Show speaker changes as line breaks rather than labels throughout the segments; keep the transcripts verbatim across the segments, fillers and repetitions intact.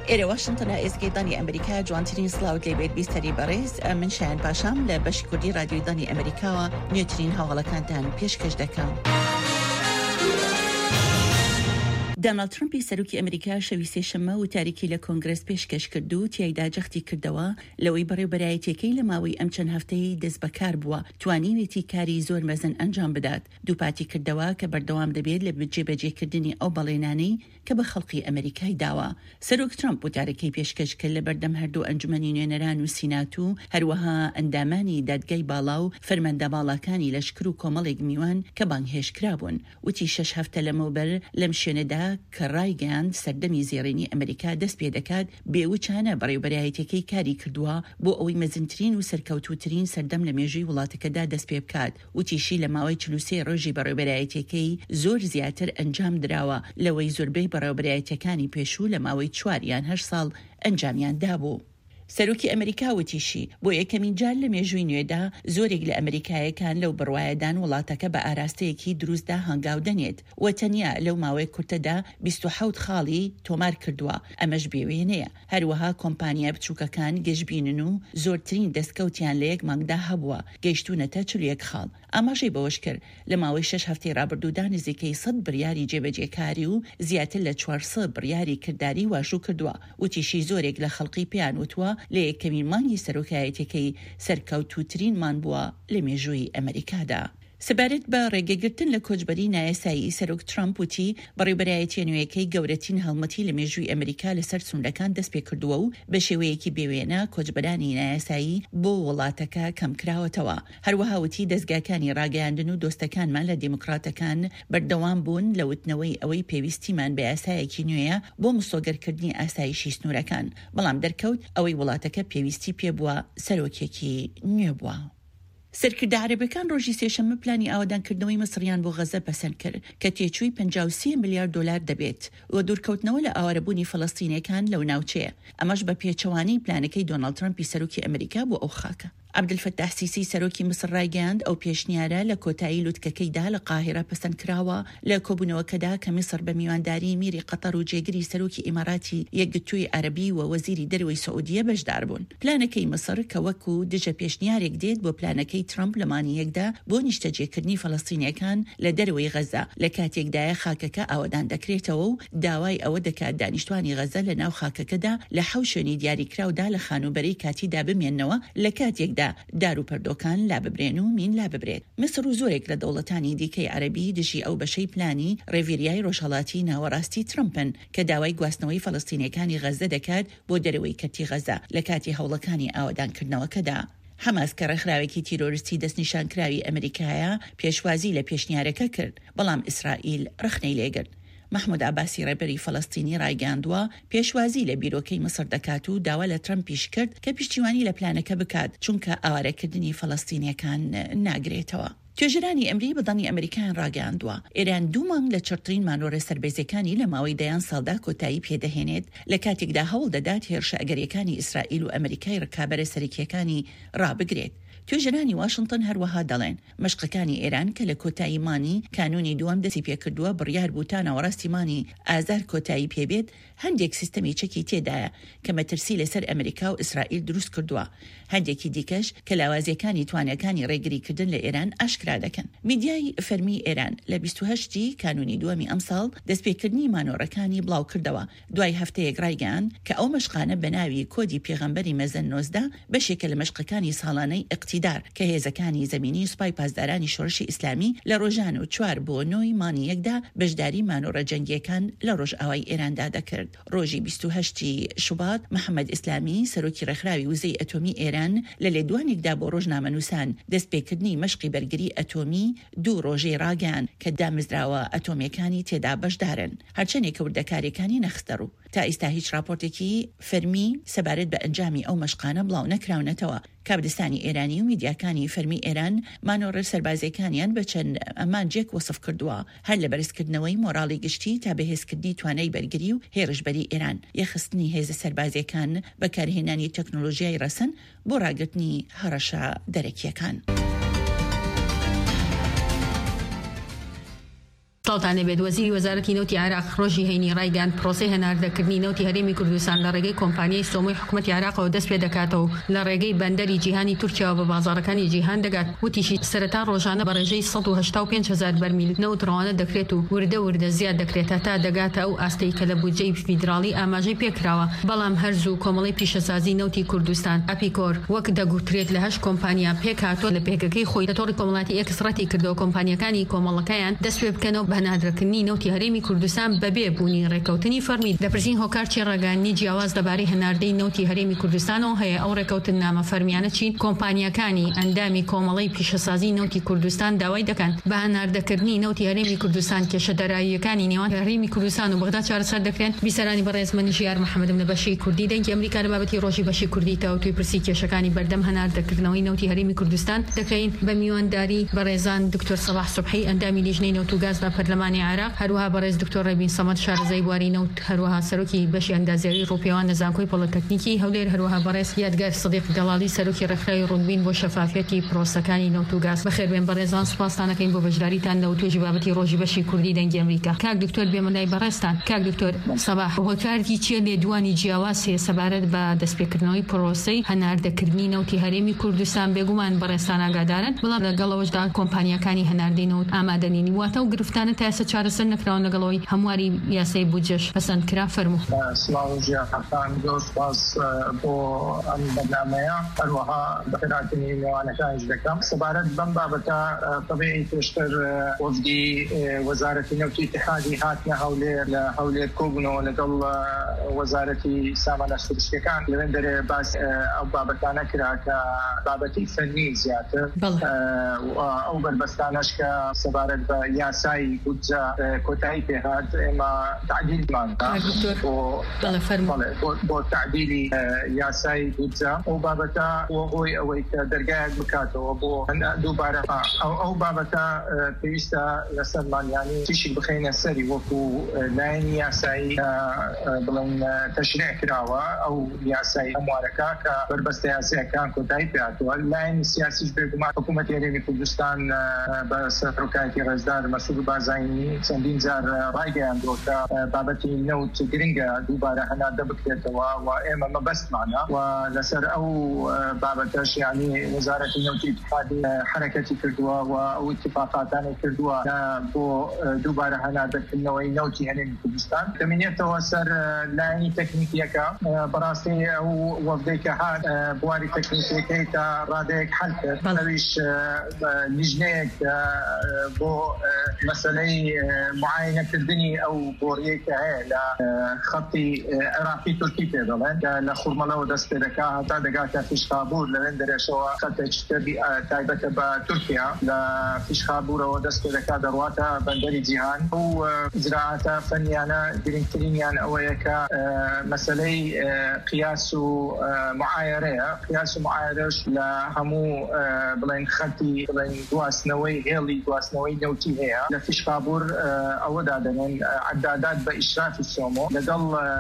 إيري واشنطن إزگەی دانی ئەمریکا جوانترین سڵاوت لێبێت بیستەری بەڕێز من شایان پاشام لە بەشی کوردی رادیۆی دانی ئەمریکاوە نوێترین هەواڵەکانتان پێشکەش دەکەم. دانالد ترامپی سەرۆکی ئەمریکا شەوی سێشەممە و تاریکی لە کۆنگرس پێشکەش کرد و تیایدا جەختی کردەوە لەوەی بەڕێوەبەرایەتیەکەی لە ماوەی ئەم چەند هەفتەی دەست بەکار بووە توانیوێتی کاری زۆر مەزن ئەنجام بدات. دووپاتی کردەوە کە بەردەوام دەبێت لە جێبەجێکردنی ئەو بەڵێنانەی کە بە خەڵقی ئەمریکای داوە. سەرۆک ترامپ وتارەکەی پێشکەش کرد لە بەردەم هەردوو ئەنجومەنی نوێنەران و سینات و هەروەها ئەندامانی دادگای باڵا و فەرمەندە باڵاکانی لەشکر و کۆمەڵێک میوان کە بانگهێشکرابوون. وتی شەش هەفتە لەمەوبەر لەم شوێنەدا کە ڕایگەاند سەردەمی زێڕینی ئەمریکا دەست پێ دەکات بێوچانە بەڕێوەبەرایەتیەکەی کاری کردووە بۆ ئەوەی مەزنترین و سەرکەوتوترین سەردەم لە مێژووی وڵاتەکەدا دەست پێ بکات. وتیشی لە ماوەی چل و سێ ڕۆژی بەڕێوەبەرایەتیەکەی زۆر زیاتر ئەنجام درراوە لەوەی زۆربەی بەڕێوەبەرایەتیەکانی پێشوو لە ماوەی چوار یان هەشت ساڵ ئەنجامیان دابوو. سەرۆکی ئەمریکا وتیشی بۆ یەکەمین جار لە مێژووی نوێدا زۆرێک لە ئەمریکایەکان لەو بڕوایەدان وڵاتەکە بە ئاراستەیەکی دروستدا هەنگاو دەنێت و تەنیا لەو ماوەی کورتەدا بیست و حەوت خاڵی تۆمار کردووە. ئەمەش بێوێنەیە. هەروەها کۆمپانیا بچووکەکان گەشتبینن و زۆرترین دەستکەوتیان لە یەک مانگدا هەبووە گەیشتونەتە چل و یەک خاڵ. ئاماژەی بەوەش کرد لە ماوەی شەش هەفتەی ڕابردوودا نزیکەی سەد بڕیاری جێبەجێکاری و زیاتر لە چوارسەد بڕیاری کردداری واشوو کردووە. وتیشی زۆرێک لە خەڵقی پێیان وتووە لە یەکەمین مانگی سەرۆکایەتەکەی سەرکەوتوترین مان بووە لە مێژووی ئەمریکادا. سەبارەت بە ڕێگەگرتن لە کۆچبەری نایاسایی سەرۆک ترامپ وتی بەڕێوەبەرایەتیە نوێیەکەی گەورەترین هەڵمەتی لە مێژووی ئەمریکا لەسەر سوندەکان دەست پێ کردووە و بە شێوەیەکی بێوێنە کۆچبەرانی نایاسایی بۆ وڵاتەکە کەمکراوەتەوە. هەروەها وتی دەستگاکانی ڕاگەیاندن و دۆستەکانمان لە دیموکراتەکان بەردەوام بوون لە وتنەوەی ئەوەی پێویستیمان بە یاسایەکی نوێیە بۆ مسۆگەرکردنی ئاسایشی سنوورەکان، بەڵام دەرکەوت ئەوەی وڵاتەکە پێویستی پێبووە سەرۆکێکی نوێ بووە. سەرکردە عەرەبەکان ڕۆژی سێشەممە پلانی ئاوادانکردنەوەی مەسریان بۆ غەزە پەسەند کرد کە تێچووی پەنجا و سێ ملیار دۆلار دەبێت و دوورکەوتنەوە لە ئاوارەبوونی فەڵەستینیەکان لەو ناوچەیە. ئەمەش بە پێچەوانەی پلانەکەی دۆناڵد ترامپی سەرۆکی ئەمریکا بۆ ئەو خاکە. عەبدولفەتاح سیسی سەرۆکی مسر ڕایگەاند ئەو پێشنیارە لە کۆتایی لوتکەکەیدا لە قاهرە پەسەند کراوە لە کۆبوونەوەکەدا کە میسر بە میوانداری میری قەتەر و جێگری سەرۆکی ئیماراتی یەکگرتووی عەرەبی و وەزیری دەرەوەی سعودیە بەشدار بوون. پلانەکەی مسر کە وەکو دژە پێشنیارێک دێت بۆ پلانەکەی ترامپ لە مانی یەکدا بۆ نیشتەجێکردنی فەڵەستینیەکان لە دەرەوەی غەزە لە کاتێکدایە خاکەکە ئاوادان دەکرێتەوە و داوای ئەوە دەکات دانیشتوانی غەزە لە ناو خاکەکەدا لە حەوت شوێنی دیاریکراودا لە خانوبەری کاتیدا بمێننەوە لە کاتێکدا دار و پەردۆکان لا ببرێن و مین لا ببرێت. مسر و زۆرێک لە دەوڵەتانی دیکەی عەرەبی دژی ئەو بەشەی پلانی ڕێڤیریای ڕۆژهەڵاتی ناوەڕاستی ترامپن کە داوای گواستنەوەی فەڵەستینیەکانی غەزە دەکات بۆ دەرەوەی کەرتی غەزە لە کاتی هەوڵەکانی ئاوادانکردنەوەکەدا. حماس کە ڕێکخراوێکی تیرۆریستی دەستنیشانکراوی ئەمریکایە پێشوازی لە پێشنیارەکە کرد، بەڵام ئیسرائیل ڕخنەی لێگرت. محمود عباسی ڕێبەری فەڵەستینی ڕایگەاندووە پێشوازی لە بیرۆکەی مسر دەکات و داوا لە ترامپیش کرد کە پشتیوانی لە پلانەکە بکات چونکە ئاوارەکردنی فەڵەستینیەکان ناگرێتەوە. توێژەرانی ئەمری بەدانی ئەمریکایان ڕاگەاندووە ئێران دوو مانگ لە چرترین مانۆرە سەربەزەکانی لە ماوەی دەیان ساڵدا کۆتایی پێدەهێنێت لە کاتێکدا هەوڵ دەدات هێرشە ئەگەریەکانی ئیسرائیل و ئەمریکای ڕکابەرە سەرەکیەکانی ڕابگرێت. توێژەرانی واشنگتن هەروەها دەڵێن مەشقەکانی ئێران کە لە کۆتایی مانی کانونی دووەم دەستی پێکردووە بڕیار بوتانە وەڕاستی مانی ئازار کۆتایی پێبێت هەندێک سیستەمی چەکی تێدایە کە مەترسی لەسەر ئەمریکا و ئیسرائیل دروست کردووە. هەندێکی دیکەش کە لاوازیەکانی توانەکانی ڕێگریکردن لە ئێران ئاشکرا دەکەن. میدیای فەرمی ئێران لە بیست و هەشتی کانونی دووەمی ئەم ساڵ دەستپێکردنی مانۆڕەکانی بڵاو کردەوە دوای هەفتەیەک ڕایگەیاند کە ئەو مەشقانە بە ناوی کۆدی پێغەمبەری مەزن نۆزدە بەشێکە لە مەشقەکانی ساڵانەی اقتیدار کە هێزەکانی زەمینی سوپای پاسدارانی شۆڕشی ئیسلامی لە ڕۆژان و چوار بۆ نۆی مانی یەکدا بەشداری مانۆڕە جەنگیەکان لە ڕۆژئاوای ئێراندا دەکرد. ڕۆژی بیست و هەشتی شوبات محەممەد ئیسلامی سەرۆکی ڕێکخراوی وزەی ئەتۆمی ئێران لە لێدوانێکدا بۆ ڕۆژنامەنووسان دەستپێکردنی مەشقی بەرگری ئەتۆمی دوو ڕۆژەی ڕاگەیاند کە دامزراوە ئەتۆمیەکانی تێدا بەشدارن، هەرچەندێک کە وردەکاریەکانی نەخستەڕوو. تا ئێستا هیچ راپۆرتێکی فەرمی سەبارەت بە ئەنجامی ئەو مەشقانە بڵاو نەکراونەتەوە. کابدستانی ئێرانی و میدیاکانی فەرمی ئێران مانۆڕە سەربازیەکانیان بە چەند ئەمانجێک وەسف کردووە هەر لە بەرزکردنەوەی مۆراڵی گشتی تا بەهێزکردنی توانای بەرگری و هێرشبەری ئێران، یەخستنی هێزە سەربازیەکان، بەکارهێنانی تەکنۆلۆژیای ڕەسەن بۆ ڕاگرتنی هەڕەشە دەرەکیەکان.
ساڵتانە بێت وەزیری وەزارەتی نەوتی عێراق ڕۆژی هەینی ڕایگەیاند پرۆسەی هەناردەکردنی نەوتی هەرێمی کوردستان لە ڕێگەی کۆمپانیای سۆمۆی حکوومەتی عێراقەوە دەست پێ دەکاتەوە لە ڕێگەی بەندەری جیهانی تورکیاوە بە بازاڕەکانی جیهان دەگات. وتیشی سەرەتا ڕۆژانە بە ڕێژەی سەد و هەشتا و پێنج هەزار بەرمیل نەوت ڕەوانە دەکرێت و وردە وردە زیاد دەکرێتە تا دەگاتە ئەو ئاستەی کە لە بودجەی فیدراڵی ئاماژەی پێکراوە. بەڵام هەرز و کۆمەڵی پیشەسازی نەوتی کوردستان ئەپیکۆر وەک دەگوترێت لە هەشت کۆمپانیا پێکهاتۆ لە پێکەکەی خۆی لە تۆڕی کۆمەڵاتی ئێکسڕەتی کردەوە کۆمپانیەکانی کۆمەڵەکەیان دەست پێ بکەنەوە بە هەناردەکردنی نەوتی هەرێمی کوردستان بەبێ بوونی ڕێکەوتنی فەرمی. دەپرسین هۆکار چی ڕێگەیاندنی جیاواز لەبارەی هەناردەی نەوتی هەرێمی کوردستانەوە هەیە؟ ئەو ڕێکەوتن نامە فەرمیانە چین؟ کۆمپانیەکانی ئەندامی کۆمەڵی پیشەسازی نەوتی کوردستان داوای دەکەن بە هەناردەکردنی نەوتی هەرێمی کوردستان کێشەدەراییەکانی نێوان هەرێمی کوردستان و بەغدا چارەسەر دەکرێن. بیسەرانی بەڕێز من ژیار محەممەدم لە بەشی کوردی دەنگی ئەمریکا لە بابەتی ڕۆژی بەشی کوردی تاوتوی پرسی کێشەکانی بەردەم هەناردەکردنەوەی نەوتی هەرێمی کوردستان دەکەین بە میوانداری بەڕێزان دکتۆر سەباح سوبحی ئەندامی لیژنەی نەوت و گاز لە پەرلەمانی عێراق، هەروەها بەڕێز دکتۆر ڕەبین سەمەد شارەزای بواری نەوت، هەروەها سەرۆکی بەشی ئەندازیاری ڕووپێوان لە زانکۆی پۆلیتەکنیکی هەولێر، هەروەها بەڕێز یادگار سەدیق دەڵاڵی سەرۆکی ڕێکخراوی ڕوونبین بۆ شەفافیەتی پرۆسەکانی نەوت و گاز. بەخێربێن بەڕێزان، سوپاستانەکەین بۆ بەشداریتان لە توێژی بابەتی ڕۆژی بەشی کوردی دەنگی ئەمریکا. کاک دکتۆر بێمەلای بەڕێستان. کاک دکتۆر سەباح، هۆکارێکی چیە لێدوانی جیاواز هەیە سەبارەت بە دەستپێکردنەوەی پرۆسەی هەناردەکردنی نەوتی هەرێمی کوردستان؟ بێگومان بەڕێستان ئاگادارن، بەڵام لەگەڵەوەشدا کۆمپانیەکانی هەناردەی نەوت ئامادەنین واتە و گرفتانە تا ئێستا چارەسەر نەکراون لەگەڵەوەی هەمواری یاسای بودجەش پەسەند کرا. فەرموو.
سڵاو ژیانتان، زۆر سپاس بۆ ئەم بەرنامەیە، هەروەها بەخێرهاتنی میوانەکانیش دەکەم. سەبارەت بەم بابەتە طبیعی پێشتر وەفدی وەزارەتی نەوتی اتحادی هاتنە هەولێر لە هەولێر کۆبوونەوە لەگەڵ وەزارەتی سامانە سروشتیەکان لەوێن دەرێ باس ئەو بابەتانە کرا کە بابەتی فەنی زیاتر، ئەو بەربەستانەش کە سەبارەت بە یاسای بودجە کۆتایی پێهات ئێمە تعدیلمان بۆ تعدیلی یاسای بودجە ئەو بابەتە بۆی ئەوەی کە دەرگایەک بکاتەوە بۆ دووبارە ئەو بابەتە پێویستە لەسەرمان ینی تیشی بخینە سەری وەکو لایەنی یاسایی بڵێن تەشریع کراوە ئەو یاسای هەموارەکە کە بەربەستە یاسایەکان کۆتایی پێهاتووە. لایەنی سیاسیش بێگومان حکوومەتی هەرێمی کوردستان بە سەرۆکایەتی ڕێزدار مەسعود بارزانانی چەندین جار ڕایگەیاندووە کە بابەتی نەوت گرنگە دووبارە هەناردە بکرێتەوە و ئێمە مەبەستمانە و لەسەر ئەو بابەتەش ینی وەزارەتی نەوتی اتحادی حرەکەتی کردووە و ئەو اتفاقاتانی کردووە بۆ دووبارە هەناردەکردنەوەی نەوتی هەرێمی کوردستان. دەمێنێتەوە سەر لایەنی تەکنیکیەکە. بەڕاستی ئەو وەفدەی کە هات بواری تەکنیکیەکەی تا ڕادەیەک حەل کرد، ئەویش لیژنەیەک بۆ مەسەلەی معاینەکردنی ئەو بۆڕیەی کە هەیە لە خەتی عێراقی تورکی پێ دەڵێن کە لە خوڕمەڵەوە دەست پێ دەکات هەتا دەگاتە فیشخابوور لەوێن دەرێشەوە خەتێکی تایبەتە بە تورکیا لە فیشخابوورەوە دەست پێ دەکات دەڕواتە بەندەری جیهان. ئەو زراعەتە فەنیانە گرنگترینیان ئەوەیە کە مەسەلەی قیاس و معایرەیە. قیاس و معایرەش لە هەموو بڵێن خەتی بڵێن گواستنەوەی هێڵی گواستنەوەی نەوتی هەیە لە فیشخابوور ئەوەدا دەنێن عدادات بە ئیشرافی سۆمۆ لەگەڵ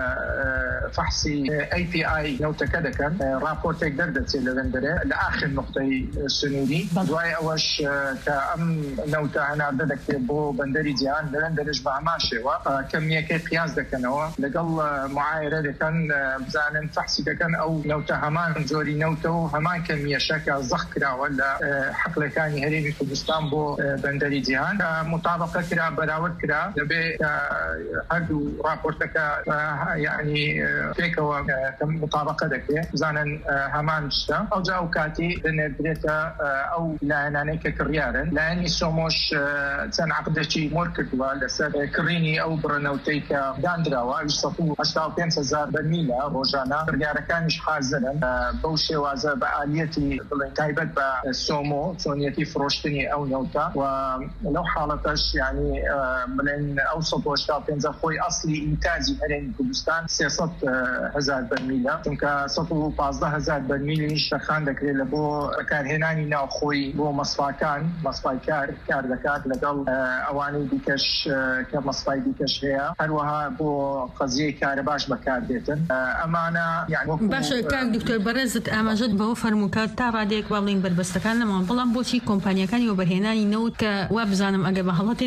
فحصی ئەی پی ئای نەوتەکە دەکەن، راپۆرتێک دەردەچێت لەوێن دەرێ لە ئاخر نقطەی سنووری. دوای ئەوەش کە ئەم نەوتە هەناردە دەکرێت بۆ بەندەری جیهان لەوێن دەرێش بە هەمان شێوە کەمیەکەی قیاس دەکەنەوە لەگەڵ معایرە دەکەن بزانن فحصی دەکەن ئەو نەوتە هەمان جۆری نەوتە و هەمان کەمیەشە کە زەخ کراوە لە حقلەکانی هەرێمی کوردستان بۆ بەندەری جیهان مطابقە کرا، بەراورد کرا دەبێ هەردوو راپۆرتەکە یعنی پێکەوە مطابقە دەکرێت بزانن هەمان شتە. ئەو جا و کاتی دەنێردرێتە ئەو لایەنانەی کە کڕیارن. لایەنی سۆمۆش چەند عەقدێکی مۆر کردووە لەسەر کڕینی ئەو بڕەنەوتەی کە دانراوە سەد و هەشتا و پێنج هەزار بەرمیلە ڕۆژانە. بڕیارەکانیش حازرن بەو شێوازە بە ئالیەتی بڵێن تایبەت بە سۆمۆ چۆنیەتی فرۆشتنی ئەو نەوتە و لەو حاڵەتەش یعنی بڵێن ئەو سەد و هەشتا و پێنج خۆی ئەسلی ئینتاجی هەرێمی کوردستان سێسەد هەزار بەرمیلە، چونکە سەد و پانزدە هەزار بەرمیلیش شەخان دەکرێت لە بۆ بەکارهێنانی ناوخۆی بۆ مەسفاکان مەسفای کار کار دەکات لەگەڵ ئەوانەی دیکەش کە مەسفای دیکەش هەیە، هەروەها بۆ قەزیەی کارە باش بەکاردێتن. ئەمانە
باشە. کاک دکتۆر بەڕێزت ئاماژەت بەوە فەرمووکات تا ڕادەیەک باڵین بربەستەکان لەمەوە، بەڵام بۆچی کۆمپانیەکانی وەبەرهێنانی نەوت کە وا بزانم ئەگە بە هەڵەتێنێ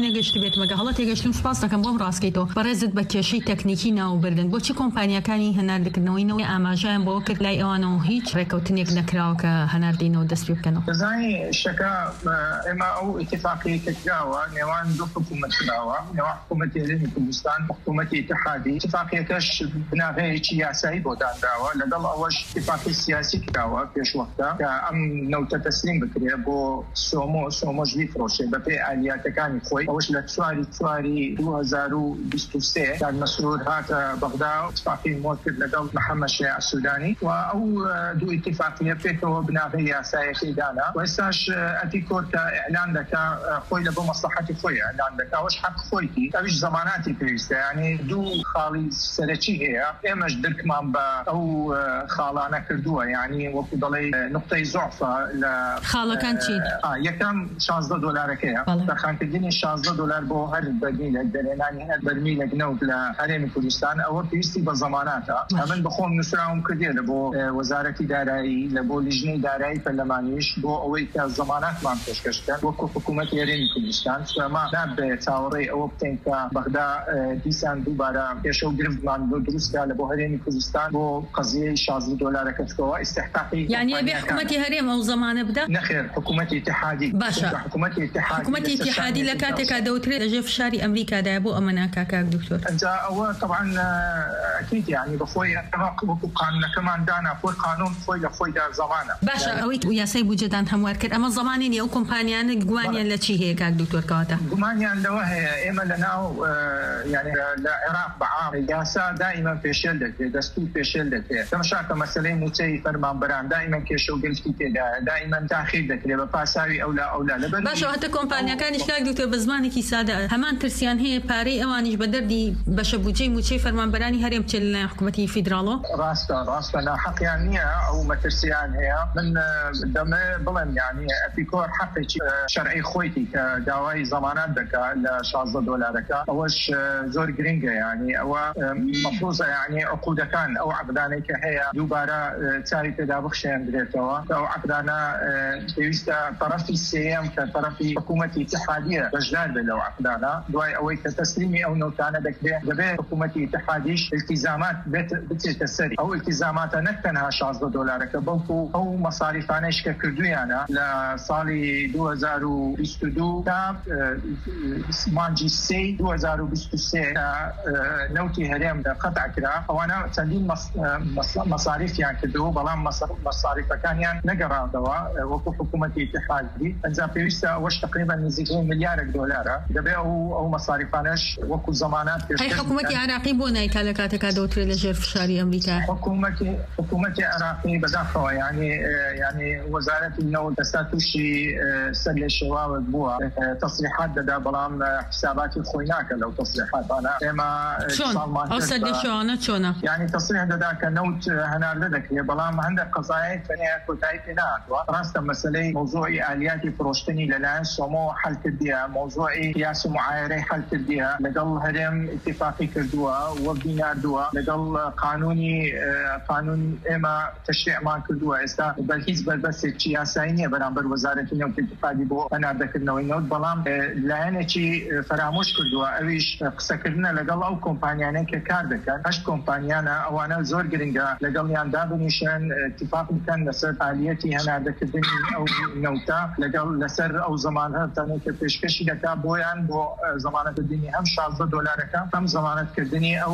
نێگەشتی بێت مەگە هەڵە تێگەشتم سپاس دەکەم بۆم ڕاستکەیتەوە بەڕێزت بە کێشەی تەکنیکی ناوبردن بۆچی کۆمپانیەکانی هەناردەکردنەوەی ئاماژیان بۆ کرد لای ئەوانەوە هیچ ڕێکەوتنێک نەکراوە کە هەناردینەوە دەست پێ بکەنەوە
دەزانی شەکە ئێمە ئەو ئیتفاقیە کە کراوە نێوان دوو حکوومەت کراوە نێوان حکوومەتی هەرێمی کوردستان حکوومەتی اتحادی اتفاقیەکەش بناغەیەکی یاسایی بۆ دانراوە لەگەڵ ئەوەش اتفاقی سیاسی کراوە پێشوەختە کە ئەم نەوتە تەسلیم بکرێ بۆ سۆمۆ سۆمۆژ بیفرۆشێ بەپێ ئالیاتەکانی خۆی ئەوەش لە چواری چواری دوو هەزار و بیست و سێ کار مەسرور هاتە بەغدا اتفاقی مۆ کرد لەگەڵ محەممەد شێع سوودانی و ئەو دوو اتفاقیە پێکەوە بناغی یاسایەکەی دانا و ئێستاش ئەپیکۆر کە ئێعلان دەکا خۆی لە بۆ مەسلحەتی خۆی ئێعلان دەکا ئەوەش حەق خۆیتی ئەویش زەماناتی پێویستە یعنی دوو خاڵی سەرەکی هەیە ئێمەش درکمان بە ئەو خاڵانە کردووە یعنی وەکو دەڵێ نقطەی زۆعفە لە
خاڵەکان چی
یەکەم شانزدە دۆلارەکەیە دەرخانکردنی شانزدە دۆلار بۆ هەر بەرمیلێک دەرێنانی هەر بەرمیلێک نەوت لە هەرێمی کوردستان ئەوە پێویستی بە زەماناتە ئەمن بخۆم نووسراوم کردێ لە بۆ وەزارەتی دارایی لە بۆ لیژنەی دارایی پەرلەمانیش بۆ ئەوەی کە زەماناتمان پێشکەشکرد وەکو حکوومەتی هەرێمی کوردستان سوێما نابێ چاوەڕێی ئەوە بکەین کە بەغدا دیسان دووبارە پێشە و گرفتمان بۆ دروستکە لە بۆ هەرێمی کوردستان بۆ قەزیەی شانزدە دۆلارەکە بکەوە استحقاقی
یعنی ئەبێ حکوومەتی هەرێم ئەو زەمانە بدە
نەخێر حکوومەتی اتحادی
باشە
حکوومەتی اتحادی
حکوومەتی اتحادی لە کاتێکا دەوترێت لەژێر فشاری ئەمریکادایە بۆ ئەمە ناکا کاک دکتۆر
ئەنجا ئەوە طبعا ئەکید یعنی بەخۆی وەکو قانونەکەمان دانا خۆی قانون خۆی لە خۆیدا زەمانە
باشە ئەوەی یاسای بودجەدان هەموار کرد ئەمە زەمانێنی ئەو کۆمپانیانە گومانیان لە چی هەیە کاک دکتۆر کەواتە
گومانیان لەوە هەیە ئێمە لەناو یعنی لە عێراق بەعام یاسا دائما پێشێل دەکرێت دەستور پێشێل دەکرێت تەماشاکە مەسەلەی موچەی فەرمانبەران دائما کێشە و گرفتی تێدایە دائما تاخیر دەکرێت بە پاساوی ئەولا ئەولا لەبەر
باشە هەتە کۆمپانیەکانیش کاک دکتۆر بە زمانێکی سادە هەمان ترسیان هەیە پارەی ئەوانیش بە دەردی بەشە بودجەی موچەی فەرمانبەرانی هەرێم بچێت لە حکوومەتی فیدراڵۆ
ڕاستە ڕاستە ناحەقیان نییە ئەو مەترسیان هەیە من دەمە بڵێم یعنی ئەپیکۆر حەقێکی شەرعی خۆیتی کە داوای زەمانات دەکات لە شانزدە دۆلارەکە ئەوەش زۆر گرنگە یعنی ئەوە مەفروضە یعنی عقودەکان ئەو عقدانەی کە هەیە دووبارە چاوی پێدا بخشێنرێتەوە ئەو عقدانە پێویستە طرفی سێیەم کە طرفی حکوومەتی اتحادیە بەشدار بێت لەو عقدانە دوای ئەوەی کە تەسلیمی ئەو نەوتانە دەکرێت دەبێت حکوومەتی اتحادیش التزامات بچێتە سەری ئەو التزاماتە نەک تەنها شانزدە دۆلارەکە بەڵکو ئەو مەصاریفانەش کە کردویانە لە ساڵی دوو هەزار و بیست و دوو تا مانجی سێ دوو هەزار و بیست و سێ نەوتی هەرێم قەتع کرا ئەوانە چەندین مەصاریفیان کردو بەڵام مەصاریفەکانیان نەگەڕاندەوە وەکو حکوومەتی اتحادی ئەنجا پێویستە ئەوەش تقریبا نزیکەی ملیارێک دۆلارە دەبێت ئەو ئەو مەصاریفانەش وەکو زەمانات
پێشکەش حکوومەتی عێراقی بۆ نایکا لە کاتێکا دەوترێت لەژێر فشاری ئەمریکا
حکوومەتی حکوومەتی عێراقی بەداخەوە یعنی یعنی وەزارەتی نەوت دەستا تووشی سەر لێ شێواوت بووە تەصریحات دەدا بەڵام حساباتی خۆی ناکە لەو تەصریحاتانە ئێمە
ئەو سەر لێ شێوانە چۆنە
یعنی تەصریح دەدا کە نەوت هەناردە دەکرێت بەڵام هەندێک قەزایای تەنیا کۆتایی پێ نهاتوە ڕاستە مەسەلەی مۆزوعی ئالیاتی فرۆشتنی لەلایەن سۆمۆ حەل کردیە مۆزوعی قیاس و معایرەی حەل کردیە لەگەڵ هەرێم اتفاقی کردووە وە بیناردووە لەگەڵ قانونی قانون ئێمە تەشریعمان کردووە ئێستا بەرهیچ بەربەستێکی یاسایی نییە بەرامبەر وەزارەتی نەوت اتفاقی بۆ هەناردەکردنەوەی نەوت بەڵام لایەنێکی فرامۆش کردووە ئەویش قسەکردنە لەگەڵ ئەو کۆمپانیانەی کە کار دەکەن هەشت کۆمپانیانە ئەوانە زۆر گرنگە لەگەڵیان دابنیشن اتفاق بکەن لەسەر ئالیەتی هەناردەکردنی ئەو نەوتە لەگەڵ لەسەر ئەو زەمانە تەنێک کە پێشکەشی دەکا بۆیان بۆ زەمانەتکردنی هەم شانزدە دۆلارەکە هەم زەمانەتکردنی ئەو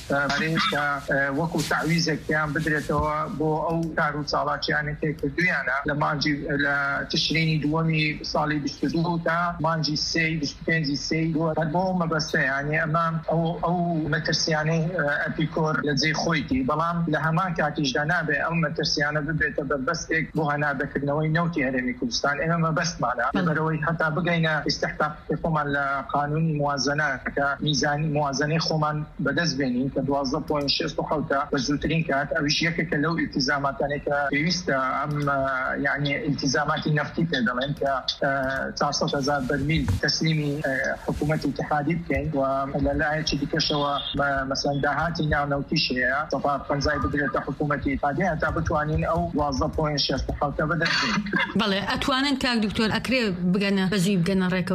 کە وەکو تعویزێکیان بدرێتەوە بۆ ئەو کار و چاڵاکیانە تێکردویانە لە مانجی لە تشرینی دووەمی ساڵی بیست و دوو تا مانجی سێ بیست و پێنجی سێ هەر بۆ مەبەستە یعنی ئەمە ئەو ئەو مەترسیانەی ئەپیکۆر لە جێی خۆیتی بەڵام لە هەمان کاتیشدا نابێ ئەو مەترسیانە ببێتە بەربەستێک بۆ هەناردەکردنەوەی نەوتی هەرێمی کوردستان ئێمە مەبەستمانە لەبەرەوەی هەتا بگەینە ئیستیحقاقی خۆمان لە قانونی موازنە کە میزانی موازنەی خۆمان بەدەست بێنین کە دوازدە پۆینت شەست و حەوت بە زووترین کات ئەویش یەکێکە لەو ئیلتیزاماتانەی کە پێویستە ئەم یعنی ئیلتیزاماتی نەفتی پێ دەڵێن کە چوارسەد هەزار بەرمیل تەسلیمی حکوومەتی اتحادی بکەین و لەلایەکی دیکەشەوە مەسەڵەن داهاتی ناونەوتیش هەیە سەدا پەنجای بدرێتە حکوومەتی اتحادی هەتا بتوانین ئەو دوازدە پۆینت شەست و حەوت بەدەست بێنین.
بەڵێ ئەتوانن کاک دکتۆر ئەکرێ بگەنە بەزوی بگەنە ڕێکەوتن؟
بەڵێ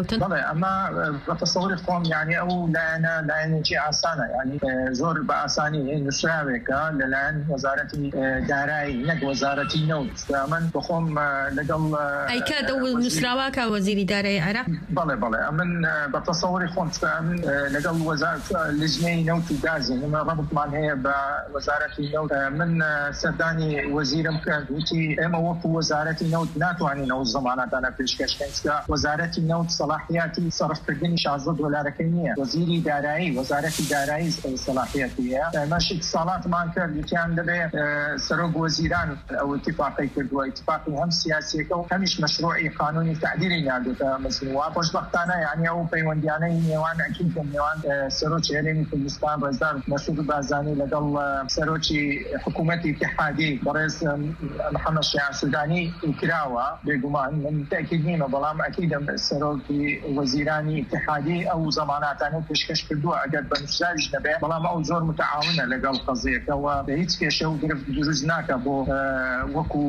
اما بتصور خۆم يعني او لایەنە لایەنێکی ئاسانە يعني زۆر بە ئاسانی نووسراوێکە لەلایەن وەزارەتی دارایی نەک وەزارەتی نەوت. من بخۆم لەگەڵ
ئەیکات ئەو نووسراوە کە وەزیری دارایی عێراق؟
بەڵێ بەڵێ من بەتصوری خۆم من لەگەڵ وەزارەت لیژنەی نەوت و گازی ڕەبطمان هەیە بە وەزارەتی نەوت. من سەردانی وەزیرم کرد وتی ئێمە وەکو وەزارەتی نەوت ناتوانین ئەو زەمانەتانە پێشکەشکەین کە وەزارەتی نەوت سەلاحیەتی سەرفکردنی شازدە دۆلارەکەی نییە. وەزیری دارایی وەزارەتی دارایی سەلاحیەتی هەیە. مەش اتصالاتمان کرد وتیان دەبێت سەرۆک وەزیران ئەو اتفاقی کردووە اتفاقی هەم سیاسیەکە و هەمیش مەشروعی قانونی تعدیلی ناردوتە مەزنوە. خۆشبەختانە یعنی ئەو پەیوەندیانەی نێوان ئەکیدم نێوان سەرۆکی هەرێمی کوردستان ڕێزدار مەسعود بارزانی لەگەڵ سەرۆکی حکوومەتی اتحادی بەڕێز محەممەد شیعە سودانی کراوە بێگومان. من تاکید نیمە بەڵام ئەکیدم سەرۆکی وەزیرانی اتحادی ئەو زەماناتانە پێشکەش کردووە ئەگەر بە نووسراویش نەبێت بەڵام ئەو زۆر متعاونە لەگەڵ قەزیەکەوە بە هیچ کێشە و گرفت دروست ناکە بۆ وەکو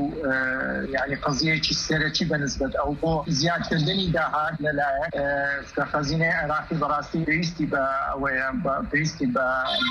یعنی قەزیەکی سەرەکی بەنسبەت ئەو بۆ زیادکردنی داهات لەلایەن کە خەزینەی عێراقی بەڕاستی پێویستی بە ئەوەیە پێویستی بە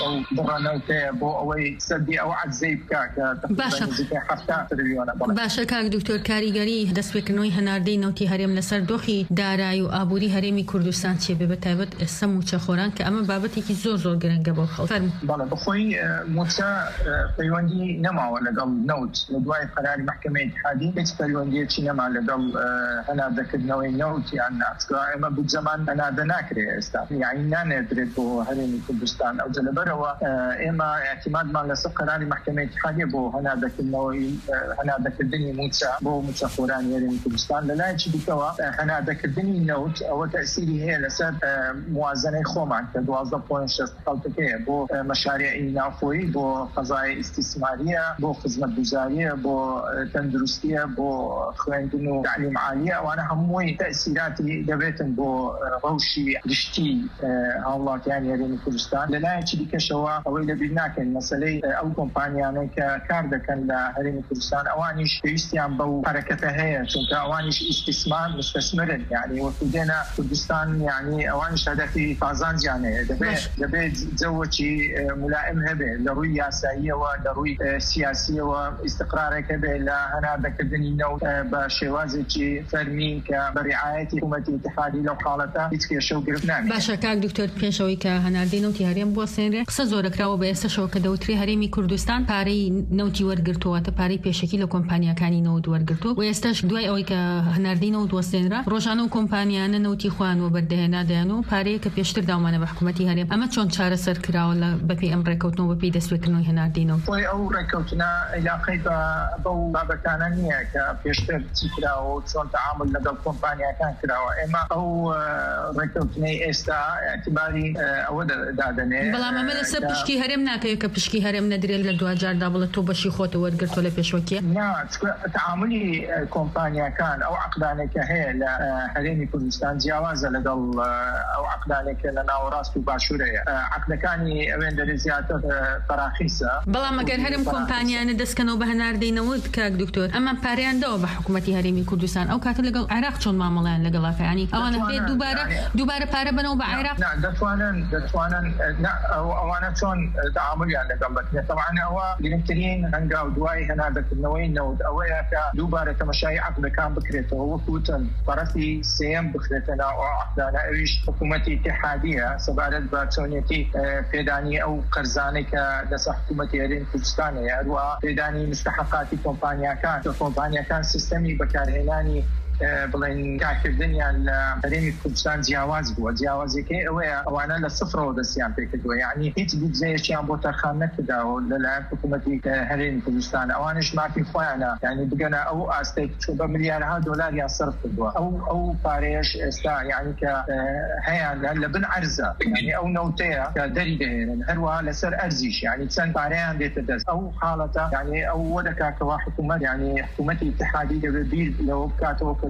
بڕەنەوتەیە بۆ ئەوەی سەردی ئەو عەجزەی بکات کە تقریباً هەفتە تریلیۆنە.
باشە کاک دکتۆر کاریگەری دەستپێکردنەوەی هەناردەی نەوتی هەرێم لەسەر دۆخی دارایی و ئابووری هەرێمی کوردستان چێ بێ بەتایبەت ئێستا موچەخۆران کە ئەمە بابەتێکی زۆر زۆر گرنگە بۆ خەڵک.
بەڵێ بخۆی موچە پەیوەندی نەماوە لەگەڵ نەوت لە دوای قەراری محکەمەی اتحادی هیچ پەیوەندیەکی نەما لەگەڵ هەناردەکردنەوەی نەوت یان ناتکە ئێمە بودجەمان هەناردە ناکرێت ئێستا یعنی نانێدرێت بۆ هەرێمی کوردستان ئەو جەلەبەرەوە ئێمە اعتمادمان لەسەر قەراری محکەمەی اتحادی بۆ هەناردەکردنەوەی هەناردەکردنی موچە بۆ موچەخۆرانی هەرێمی کوردستان. لەلایەکی دیکەوە هەناردەکردنی نەوت ئەوە تەئسیری هەیە لەسەر موازنەی خۆمان کە دوازدە پۆینت شەست حەوتەکەیە بۆ مەشاریعی ناوخۆیی بۆ قەزای ئیستیسماریە بۆ خزمەتگوزاریە بۆ تەندروستیە بۆ خوێندن و تعلیم عالیە. ئەوانە هەمووی تەئسیراتی دەبێتن بۆ ڕەوشی گشتی هاوڵاتیانی هەرێمی کوردستان. لەلایەکی دیکەشەوە ئەوەی لەبیر ناکەین مەسەلەی ئەو کۆمپانیانەی کە کار دەکەن لە هەرێمی کوردستان ئەوانیش پێویستیان بەو حرەکەتە هەیە چونکە ئەوانیش ئیستیسمار مستەثمرن یعنی وەکو دێنە کوردستان یعنی ئەوانیش هەدەفی پازانجیان هەیە. دەبێت دەبێت جەوەکی ملائم هەبێت لە ڕووی یاساییەوە لە ڕووی سیاسیەوە ئیستقرارێک هەبێت لە هەناردەکردنی نەوت بە شێوازێکی فەرمی کە بە ڕعایەتی حکوومەتی اتحادی لەو حاڵەتە هیچ کێشە و گرفت نامێت.
باشە کاک دکتۆر پێشەوەی کە هەناردەی نەوتی هەرێم بۆ سێنرێ قسە زۆرەکراوە بە ئێستاشەوە کە دەوتری هەرێمی کوردستان پارەی نەوتی وەرگرتووەتە پارەی پێشەکی لە کۆمپانیەکانی نەوت وەرگرتووە و ئێستاش دوای ئەوەی کە هەناردەی نەوت وەستێنرا ڕۆژانە و کۆمپانیانە نەوتی خۆیان وەبەردەهێنا دەیان و پارەیە کە پێشتر داوامانە بە حکوومەتی هەرێم. ئەمە چۆن چارەسەر کراوە لە بەپێی ئەم ڕێکەوتنەوە بەپێی دەستپێکردنەوەی هەناردەی نەوت؟
ئەو ڕێکەوتنە علاقەی بەو بابەتانە نییە کە پێشتر چی کراوە و چۆن تەعامل لەگەڵ کۆمپانیەکان کراوە. ئێمە ئەو ڕێکەوتنەی ئێستا اعتیباری ئەوە دادەنێ
بەڵام ئەمە لەسەر پشکی هەرێم ناکەوێت کە پشکی هەرێم نەدرێت لە دوجاردا بڵێت تۆ بەشی خۆتە وەرگرتۆ لە پێشوەکیە.
تعاملی کۆمپانیەکان ئەو عقدانێکە هەیە لە هەرێمی کوردستان جیاوازە لەگەڵ ئەو عقدانێکە لە ناوەڕاست و باشوورەیە. عقدەکانی ئەوێن دەرێ زیاتر فراخیسە.
بەڵام ئەگەر هەرێم کۆمپانیانە دەستکەنەوە بە هەناردەی نەوت کاک دکتۆر ئەمە پاریاندەوە بە حکوومەتی هەرێمی کوردستان ئەو کاتە لەگەڵ عێراق چۆن مامەڵیان لەگەڵاکە ینی ئەوانە بێت دووبارە دووبارە پارە بنەوە بە عێراق
دەتوانن دەتوانن ئەوانە چۆن تعاملیان لەگەڵ بکرێت. طبعا ئەوە گرنگترین هەنگاو دوای هەناردەکردنەوەی نەوت ئەوەیە کە دووبارە تەماشای عقدەکان بکرێتەوە وەکوتن طرفی سێم بخرێتە ناو عقدانە ئەویش حکوومەتی اتحادیە سەبارەت بە چۆنیەتی پێدانی ئەو قەرزانەی کە لەسەر حکوومەتی هەرێمی کوردستانەیە هەروە پێدانی مستحقاتی کۆمپانیەکان کە کۆمپانیەکان سیستەمی بەکارهێنانی بڵێن کارکردنیان لە هەرێمی کوردستان جیاواز بووە. جیاوازەکەی ئەوەیە ئەوانە لە سفرەوە دەستیان پێکردووە یعنی هیچ بودجەیەکیان بۆ تەرخان نەکرداوە لەلایەن حکوومەتی هەرێمی کوردستان. ئەوانش مافی خۆیانە یعنی بگەنە ئەو ئاستێک چوو بە ملیارها دۆلاریان سەرف کردووە. ئەو ئەو پارەیەش ئێستا یعنی کە هەیان لە بن عەرزە یعنی ئەو نەوتەیە کە دەری دەهێنن هەروەها لەسەر ئەرزیش یعنی چەند پارەیان دێتە دەست. ئەو حاڵەتە یعنی ئەو وەدەکاتەوە حکوومەت یعنی حکوومەتی اتحادی دەبێت بیر لەوە بکاتەوە کە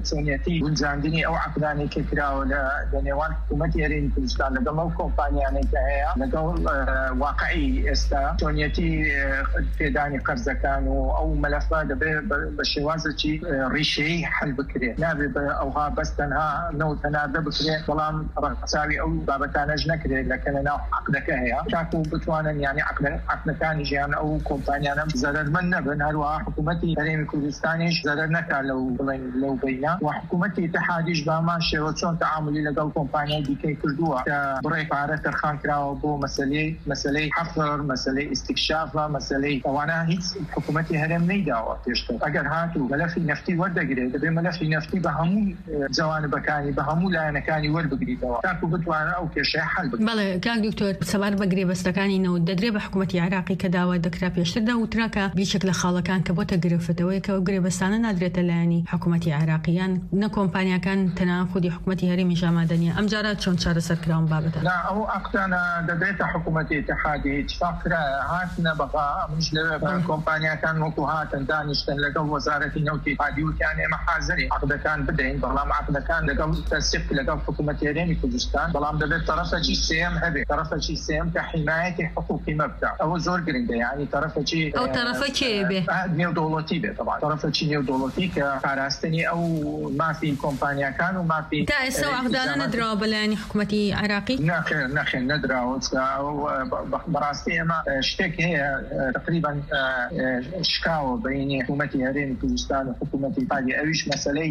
چۆنیەتی گونجاندنی ئەو عقدانی کە کراوە لە نێوان حکوومەتی هەرێمی کوردستان لەگەڵ ئەو کۆمپانیانەی کە هەیە لەگەڵ واقعی ئێستا چۆنیەتی پێدانی قەرزەکان و ئەو مەلەفە دەبێت بە شێوازێکی ڕیشەیی حل بکرێت نابێت ئەوها بەس تەنها نەوت هەناردە بکرێت بەڵام ڕەچاوی ئەو بابەتانەش نەکرێت لەکە لەناو عقدەکە هەیە تاکو بتوانن یعنی عقدەکانی ژیان ئەو کۆمپانیانە زەرمەند نەبن هەروەها حکوومەتی هەرێمی کوردستانیش زەرەر نەکات لەو بڵێن لەو بینە و حکوومەتی اتحادیش بامان شێوە چۆن تەعاملی لەگەڵ کۆمپانیای دیکەی کردووە کە بڕێ پارە تەرخان کراوە بۆ مەسەلەی مەسەلەی حفر مەسەلەی ئیستیکشافە مەسەلەی ئەوانە هیچ حکوومەتی هەرێم نەیداوە پێشتر ئەگەر هاتوو مەلەفی نەفتی وەردەگرێت دەبێت مەلەفی نەفتی بە هەموو جوانبەکانی بە هەموو لایەنەکانی وەربگریتەوە تاکو بتوانە ئەو کێشەیە حل بکرێت.
بەڵێ کاک دکتۆر سەبار بە گرێبەستەکانی نەوت دەدرێت بە حکوومەتی عێراقی کە داوا دەکرا پێشتردا وتراکە بیشێک لە خاڵەکان کە بۆتە گرفتەوەی کە ئەو گرێبەستانە نادرێتە لایەنی حکوومەتی عێراقیان نە کۆمپانیاکان تەنها خودی حکوومەتی هەرێمی ژامادەنیە ئەم جارە چۆن چارەسەر کراون بابەتە؟
لا ئەو عقدانە دەبێتە حکوومەتی اتحادی اتفاق کرا هاتنە بەقا ئەمش لە کۆمپانیاکان وەکو هاتن دانیشتن لەگەڵ وەزارەتی نەوتی اتحادی وتیان ئێمە حازری عقدەکان بدەین بەڵام عقدەکان لەگەڵ تەسیق لەگەڵ حکوومەتی هەرێمی کوردستان بەڵام دەبێت تەرەفێکی سێم هەبێت تەرەفێکی سێم کە حیمایەتی حقوقی مەبدا ئەوە زۆر گرنگە یعنی تەرەفێکی
ئەو تەرەفە کێ بێ
نێودەوڵەتی بێت طبعا تەرەفێکی نێودەوڵەتی کە پاراستنی ئەو مافی کۆمپانیاکان و مافی
تا ئێستا عقدانە نەدراوە بەلایەنی حکوومەتی عێراقی
نەخێر نەخێر نەدراوە بەڕاستی ئێمە شتێک هەیە تقریبا شکاوە بینی حکوومەتی هەرێمی کوردستان و حکوومەتی اتحادیە ئەویش مەسەلەی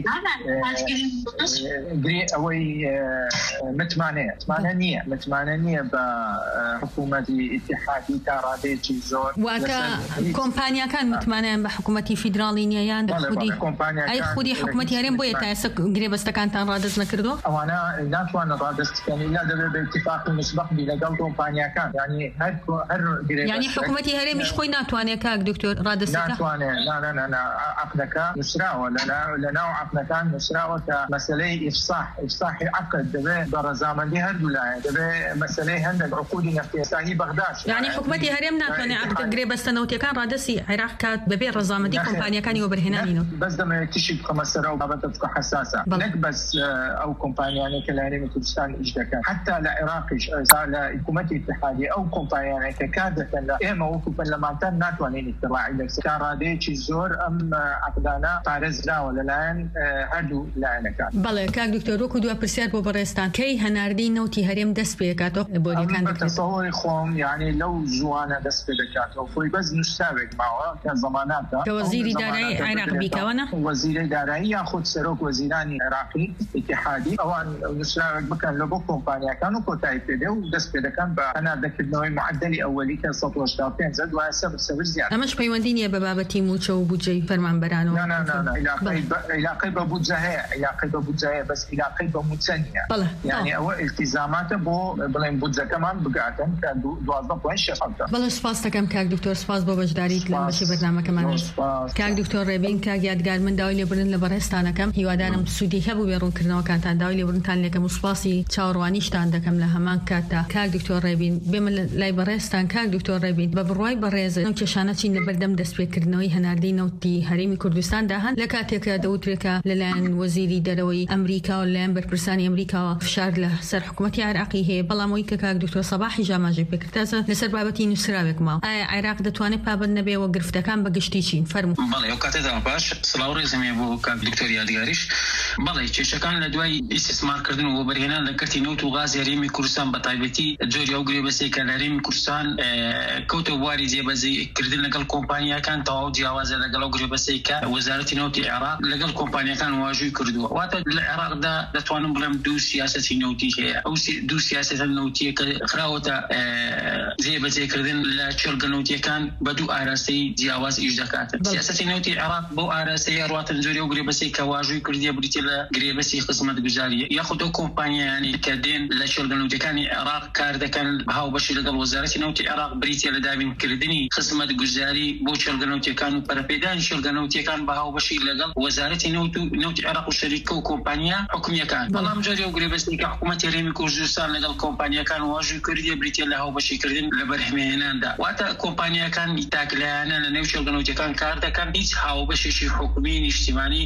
ئەوەی متمانەیە متمانە نییە متمانە نییە بە حکوومەتی اتحادی تا ڕادێکی زۆر
واکە کۆمپانیاکان متمانەیان بە حکوومەتی فیدراڵی نیەیان خودی ئەی خودی حکوومەتی هەرێم بۆیە تا ئێستا گرێبەستەکانتان ڕادەست نەکردو
ئەوانە ناتوانن ڕادەستکەن لا دەبێت بە اتفاقی مسبق بی لەگەڵ کۆمپانیاکان یعنی هەر هەر
یعنی حکوومەتی هەرێمیش خۆی ناتوانێت کاک دکتۆر ڕادەستەکە
ناتوانێت لا لا لا عقدەکە نووسراوە لەناو عقدەکان نووسراوە کە مەسەلەی ئیفصاح ئیفصاحی عقد دەبێت بە ڕەزامەندی هەردوو لایە دەبێت مەسەلەی هەندێک عقودی نەفتی ئێستاهی بەغداد
یعنی حکوومەتی هەرێم ناتوانێت عقد گرێبەستە نەوتیەکان ڕادەستی عێراق کات بەبێ ڕەزامەندی کۆمپانیەکانی وەبەرهێنانینەوە
بەس دەمەوێت تیشی بخەمە سەر ئەو بابەتە بکە حەساسە نەک بەس ئەو کۆمپانیانەی کە لە هەرێمی کوردستان ئیش دەکەن حتا لە عێراقیش لە حکوومەتی اتحادیە ئەو کۆمپانیانەی کە کار دەکەن لە ئێمە وەکو پەرلەمانتان ناتوانین ئیتیڕاعی لەسەر ڕادەیەکی زۆر ئەم عقدانە پارێزراوە لەلایەن هەردوو لایەنەکان.
بەڵێ کاک دکتۆر وەکو دووە پرسیار بۆ بەڕێستان کەی هەناردەی نەوتی هەرێم دەست پێ دەکاتەوە لە بۆریەکان
تەسەووری خۆم یعنی لەو جوانە دەست پێ دەکاتەوە خۆی بەس نووسراوێک ماوە کە زەماناتە
کە وەزیری دارایی عێراق بیکەوەنە
وەزیری دارایی یاخود سەرۆک وەزیرانی عێراقی اتحادی ئەوان نووسراوێک بکەن لە بۆ کۆمپانیەکان و کۆتایی پێدێ و دەست پێ دەکەن بە هەناردەکردنەوەی معدەلی ئەوەلی کە سەد و هەشتا و پێنج دوایە سەبر سەبر زیاد.
ئەمەش پەیوەندی نییە بە بابەتی موچە و بودجەی فەرمانبەرانەوە
علاقەی بە بودجە هەیە علاقەی بە بودجە هەیە بەس علاقەی بە موچە نییە یعنی ئەوە التیزاماتە بۆ بڵێن بودجەکەمان بگاتن کە دوازدە پۆینت شەش
بەڵێ سپاس دەکەم کاک دکتۆر سپاس بۆ بەشداریت لەم بەشی بەرنامەکەمان کاک دکتۆر ڕێبین کاک یادگار من داوای لێبوردن لە بەڕێستانەکەم هیوادارم سوودی هەبوو بێ ڕوونکردنەوەکانتان داوای لێبوردنتان لێکەم و سپاسی چاوەڕوانیشتان دەکەم لە هەمان کاتدا کاک دکتۆر ڕێبین بێمە لای بەڕێستان کاک دکتۆر ڕێبین بە بڕوای بەڕێز ئەو کێشانە چین لە بەردەم دەستپێکردنەوەی هەناردەی نەوتی هەرێمی کوردستاندا هەن لە کاتێکە دەوترێکە لەلایەن وەزیری دەرەوەی ئەمریکا و لەلایەن بەرپرسانی ئەمریکاوە فشار لە سەر حکوومەتی عێراقی هەیە بەڵام ئەوەی کە کاک دکتۆر سەباحی ژاماژەی پێکردازە لەسەر بابەتی نووسراوێک ماوە ئایا عێراق دەتوانێت پابند نەبێەوە گرفتەکان بە گشتی چین فەرموو.
بەڵێ ئەو کاتێدا باش سڵاو ڕێزەمێ بۆ کاک دکتۆر یادگاریش بەڵێ کێشەکان لە دوای ئیسtismarکردن و وەبەرهێنان لە کەرتی نەوت و غازی هەرێمی کوردستان بە تایبەتی جۆری ئەو گرێبەستەی کە لە هەرێمی کوردستان کەوتە بواری جێبەجێکردن لەگەڵ کۆمپانیەکان تەواو جیاوازە لەگەڵ ئەو گرێبەستەی کە وەزارەتی نەوتی عێراق لەگەڵ کۆمپانیەکان واژووی کردووە واتە لە عێراقدا دەتوانم بڵێم دوو سیاسەتی نەوتی هەیە ئەو دوو سیاسەتە نەوتیە کە خراوەتە جێبەجێکردن لە چێلگە نەوتیەکان بە دوو ئاراستەی جیاواز ئیش دەکاتن سیاسەتی نەوتی عێراق بۆ ئاراستەیە ڕاتن جۆری ئەو گرێبەستەی کە واژووی کردیە بریتە لە گرێبەستی خزمەتگوزاریە یاخود ئەو کۆمپانیایانی کە دێن لە چێلگە نەوتیەکانی عێراق کار دەکەن هاوبەشی لەگەڵ وەزارەتی نەوتی عێراق بریتە لە دابینکردنی خزمەتگوزاری بۆ چێلگە نەوتیەکان و پەرەپێدانی چێلگە نەوتیەکان بە هاوبەشی لەگەڵ وەزارەتی نەوت و نەوتی عێراق و شەریکە و کۆمپانیا حکومیەکان بەڵام جۆری ئەو گرێبەستی کە حکوومەتی هەرێمی کوردستان لەگەڵ کۆمپانیەکان واژووی کردیە بریتە لە هاوبەشیکردن لە بەرهەمهێناندا واتە کۆمپانیەکان تاکلایانە لە نێو چێلگە نەوتیەکان کار دەکەن هیچ هاوبەشێکی حکومی نیشتیمانی نییە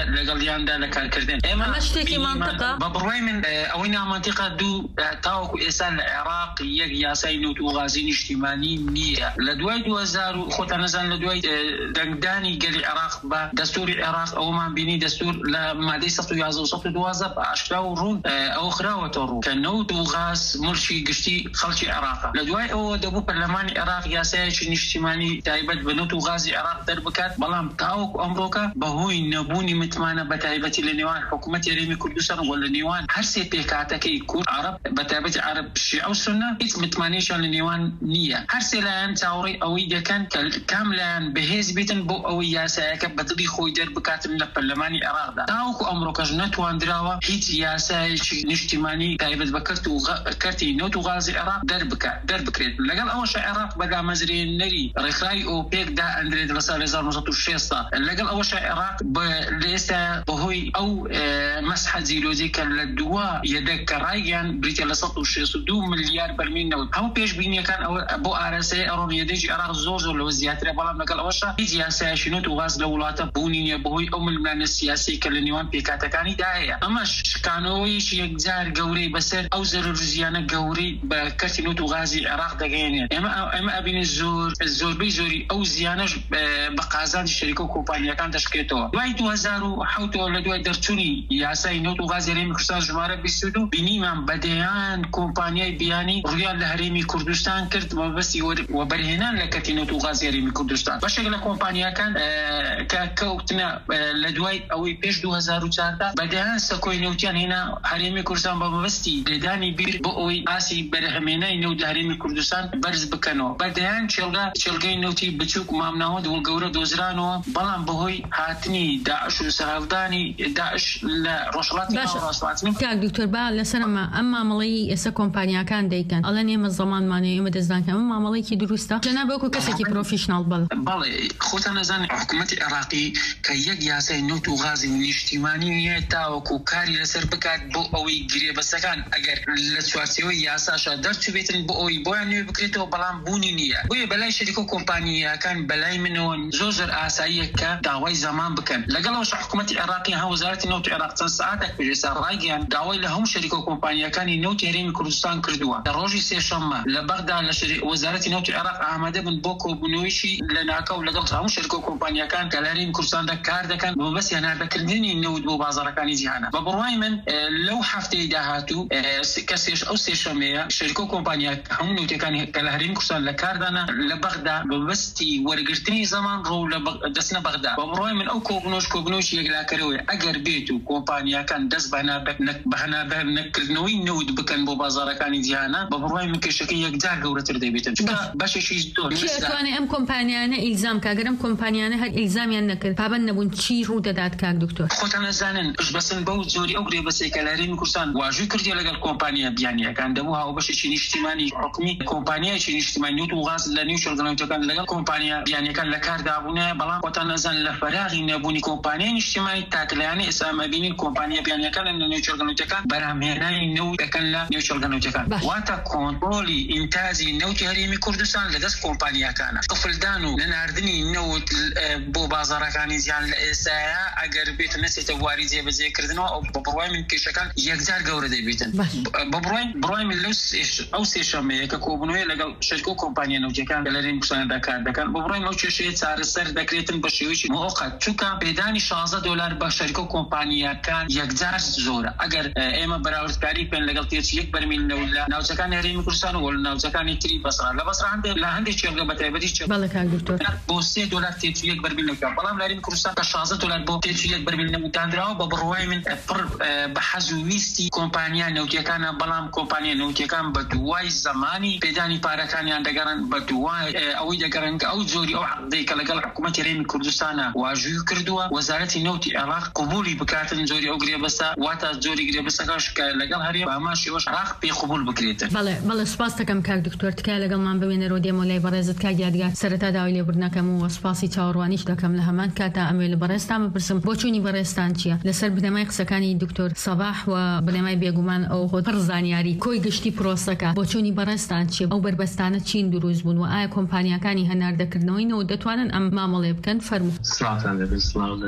لەگەڵیاندا لە کارکردن
ئێمە شتێکی منطقە
بە بڕوای من ئەوەی نامەنتیقە دوو تاوەکو ئێستا لە عێراق یەک یاسای نەوت و غازی نیشتیمانی نییە لە دوای دو هەزار و خۆتان نەزان لە دوای دەنگدانی گەلی عێراق بە دەستوری عێراق ئەومان بینی دەستور لە مادەی سەد و یازدە و سەد و دوازدە ئاشکرا و ڕوون ئەو خراوەتە ڕوو کە نەوت و غاز ملکی گشتی خەڵکی عێراقە لە دوای ئەوە دەبوو پەرلەمانی عێراق یاسایەکی نیشتیمانی تایبەت بە نەوت و غازی عێراق دەربکات بەڵام تاوەکو ئەمڕۆکە بەهۆی نەبوونی متمانە بە تایبەتی لە نێوان حکوومەتی هەرێمی کوردستان و لە نێوان هەر سێ پێکاتەکەی کورد عەرەب بە تایبەتی عەرەب شیعە و سونە هیچ متمانەیەکیان لە نێوان نییە هەر سێ لایەن چاوەڕێی ئەوەی دەکەن کە کام لایەن بەهێز بێتن بۆ ئەوەی یاسایەکە بەدڵی خۆی دەربکاتن لە پەرلەمانی عێراقدا تاوەکو ئەمڕۆکەش نەتواندراوە هیچ یاسایەکی نیشتیمانی تایبەت بە کەرت و کەرتی نەوت و غازی عێراق دەربکات دەربکرێت لەگەڵ ئەوەش عێراق بەدامەزرێنەری ڕێکخراوی ئۆپێکدا ئەندرێت لە ساڵ هەزار و نۆ سەد و شەست لەگەڵ ئەوەش عێراق لە ئێستا بەهۆی ئەو مەسحە جیرۆزی کە لە دووە یەدەک کە ڕایگەیان بریتە لە سەد و شەست و دوو ملیار بەرمیل نەوت هەموو پێشبینیەکان بۆ ئارەسەی ئەڕۆ یەدەجی عێراق زۆر زۆر لەوە زیاترە بەڵام لەگەڵ ئەوەشە هیچ یاسایەکی نەوت و غاز لە وڵاتە بوونی نییە بەهۆی ئەو ململانە سیاسی کە لە نێوان پێکاتەکانیدا هەیە ئەمەش شکانەوەیەکی یەکجار گەورەی بەسەر ئەو زەرر ژیانە گەورەی بە کەرتی نەوت و غازی عێراق دەگەیەنێت ئێمە ئێمە ئەبینین زۆر زۆربەی زۆری ئەو زیانەش بە قازانجی شەریکە و کۆمپانیەکان دەشکێتەوە دوای دو هەزار و حەوت لە دوای دەرچوونی یاسای نەوت و غازی هەرێمی کوردستان ژمارە بیست و دوو بینیمان بەدەیان کۆمپانیای بیانی ڕویان لە هەرێمی کوردستان کرد مەبەستی وەبەرهێنان لە کەرتی نەوت و غازی هەرێمی کوردستان بەشێک لە کۆمپانیەکان کە کەوتنە لە دوای ئەوەی پێش دو هەزار و چاردا بەدەیان سەکۆی نەوتیان هێنا هەرێمی کوردستان بە مەبەستی لێدانی بیر بۆ ئەوەی ئاسی بەرهەمێنای نەوت لە هەرێمی کوردستان بەرز بکەنەوە بەدەیان چێلگا چێلگەی نەوتی بچووک مامناوە دڵ گەورە دۆزرانەوە بەڵام بەهۆی هاتنی داعش و سەرهەڵدانی داعش لە ڕۆژهەڵاتی ناوەڕاستەوە
کاک دکتۆر با لەسەرمە ئەم مامەڵەی ئێستا کۆمپانیاکان دەیکەن ئەڵێن ئێمە زەمانمانەیە ئێمە دەزانکە ئەمە مامەڵەیەکی دروستە جەناب وەکو کەسێکی پرۆفیشناڵ بڵێ
بەڵێ خۆتان نەزانێت حکوومەتی عێراقی کە یەک یاسای نەوت و غازی نیشتیمانی نییە تاوەکو کاری لەسەر بکات بۆ ئەوەی گرێبەسەکان ئەگەر لە چوارچێوەی یاساشە دەرچوبێتن بۆ ئەوەی بۆیان نوێ بکرێتەوە بەڵام بوونی نییە بۆیە بەلای شەریکە و کۆمپانیەکان بەلای منەوە زۆر زۆر ئاساییە کە داوای زەمان بکەن لەگەڵەوەش حکوومەتی عێراقی ها وەزارەتی نەوت عێراق چەند سەعاتێک پێشێستا ڕایگەیان داوای لە هەموو شەریکە و کۆمپانیەکانی نەوتی هەرێمی کوردستان کردووە لە ڕۆژی سێشەممە لە بەغدا لە وەزارەتی نەوتی عێراق ئامادە بن بۆ کۆبوونەوەیشی لە ناکەو لەگەڵ هەموو شەریکە و کۆمپانیەکان کە لە هەرێمی کوردستاندا کار دەکەن بۆ بەس هێناردەکردنی نەوت بۆ بازاڕەکانی جیهانە بە بڕوای من لەو هەفتەی داهاتوو کە ئەو سێشەمەیە شەریکە و کۆمپانیا هەموو نەوتەکانی کە لە هەرێمی کوردستان لە کاردانە لە بەغدا بەبەستی وەرگرتنی زەمان ڕۆ لە دەستنە بەغدا بە بڕوای من ئەو کۆبنەوەش کۆبنەوەشی یەکلاکەرەوەی ئەگەر بێت و کۆمپانیەکان دەست بەهەنابەر نەکردنەوەی نەوت بکەن بۆ بازاڕەکانی جیهانە بە بڕوای من کێشەکەی یەکجار گەورەتر دەبێتن چونکە بەشێکی زۆر
ئەتوانێت ئەم کۆمپانیانە ئیلزام کاگەر ئەم کۆمپانیانە هەر ئیلزامیان نەکرد پابەند نەبوون چی ڕوو دەدات کاک دکتۆر
خۆتان نەزانن بەسن بەو زۆری ئەو گرێبەسەی کە لە هەرێمی کوردستان واژووی کردی لەگەڵ کۆمپانیا بیانیەکان دەبوو هاو بەشێکی نیشتیمانی حکومی کۆمپانیایکی نیشتیمانی نەوت و غاز لە نێو شەڕگەنەوتەکان لەگەڵ کۆمپانیا بیانیەکان لە کاردابوونە بەڵام خۆتان نەزان لە فەراغی نەبوونی کۆمپانیای نیشتیمانی تاکلایانەی ئێستا بینین کۆمپانیا بیانیەکان لە نێو شەڕگەنەوتەکان بەرهەمهێنانی نەوت دەکەن لە نێو شەڕگەنەوتەکان واتە کۆنتڕۆلی ئینتاجی نەوتی هەرێمی کوردستان لەدەست کۆمپانیاکانە قفلدان و نەناردنی نەوت بۆ بازاڕەکانی زیان لە ئێستاە ئەگەر بێت نەسێتە واری جێبەجێکردنەوە ئەو بە بڕوای من کێشەکان یەکجار گەورە دەبێتن بە بڕوای بڕوای من لەو ئەو سێشەمەیە کە کۆبوونەوەی لەگەڵ شەریکە و کۆمپانیا نەوتیەکان لە هەرێمی کوردستاندا کار دەکەن بە بڕوای ئەو کێشەیە چارەسەر دەکرێتن بە شێوەیەکی مؤقت چونکە پێدانی شازدە دۆلار بە شەریکە و کۆمپانیەکان یەکجار زۆرە ئەگەر ئێمە بەراوردکاری پێن لەگەڵ تێچی یەک بەرمیل نەوت لە ناوچەکانی هەرێمی کوردستان و لە ناوچەکانی تری بەسڕا لە بەسڕا هەندێک لە هەندێک چێلگە بە تایبەتی
بەڵێ کاک دکتۆر
بۆ سێ دۆلار تێچی یەک بەرمیل نەوت بەڵام لە هەرێمی کوردستان کە شازدە دۆلار بۆ تێچی یەک بەرمیل نەوتاندراوە بە بڕوای من پڕ بە حەز و ویستی کۆمپانیا نەوتیەکانە بەڵام کۆمپانیا نەوتیەکان بە دوای زەمانی پێدانی پارەکانیان دەگەڕن بە دوای ئەوەی دەگەڕن کە ئەو جۆری ئەو حەقدەی کە لەگەڵ حکوومەتی هەرێمی کوردستانە واژووی کردووە وەزارەتی نەوتی عێراق قبولی بکاتن جۆری ئەو گرێبەسە واتە جۆری گرێبەسەکەش کە لەگەڵ هەرێم ئاماشیەوەش عێراق پێی قبول بکرێتن
بەڵێ بەڵێ سوپاس دەکەم کاک دکتۆر تکایە لەگەڵمان ببێنە ڕۆ دێمە لای بەڕێزت کاک یادگار سەرەتا داوای لێبوردنەکەم و سوپاسی چاوەڕوانیش دەکەم لە هەمان کاتا ئەمێ لە بەڕێستان بپرسم بۆ چوونی بەڕێستان چییە لەسەر بنەمای قسەکانی دکتۆر سەباح و بنەمای بێگومان ئەو خۆت پڕ زانیاری کۆی گشتی پرۆسەکە بۆ چوونی بەڕێستان چیە ئەو بربەستانە چین دروست بوون و ئایا کۆمپانیەکانی هەناردەکردنەوەی نەوت دەتوانن ئەم مامەڵێ بکەن فەرموو
سڵاوتان دەبێت سڵاو لە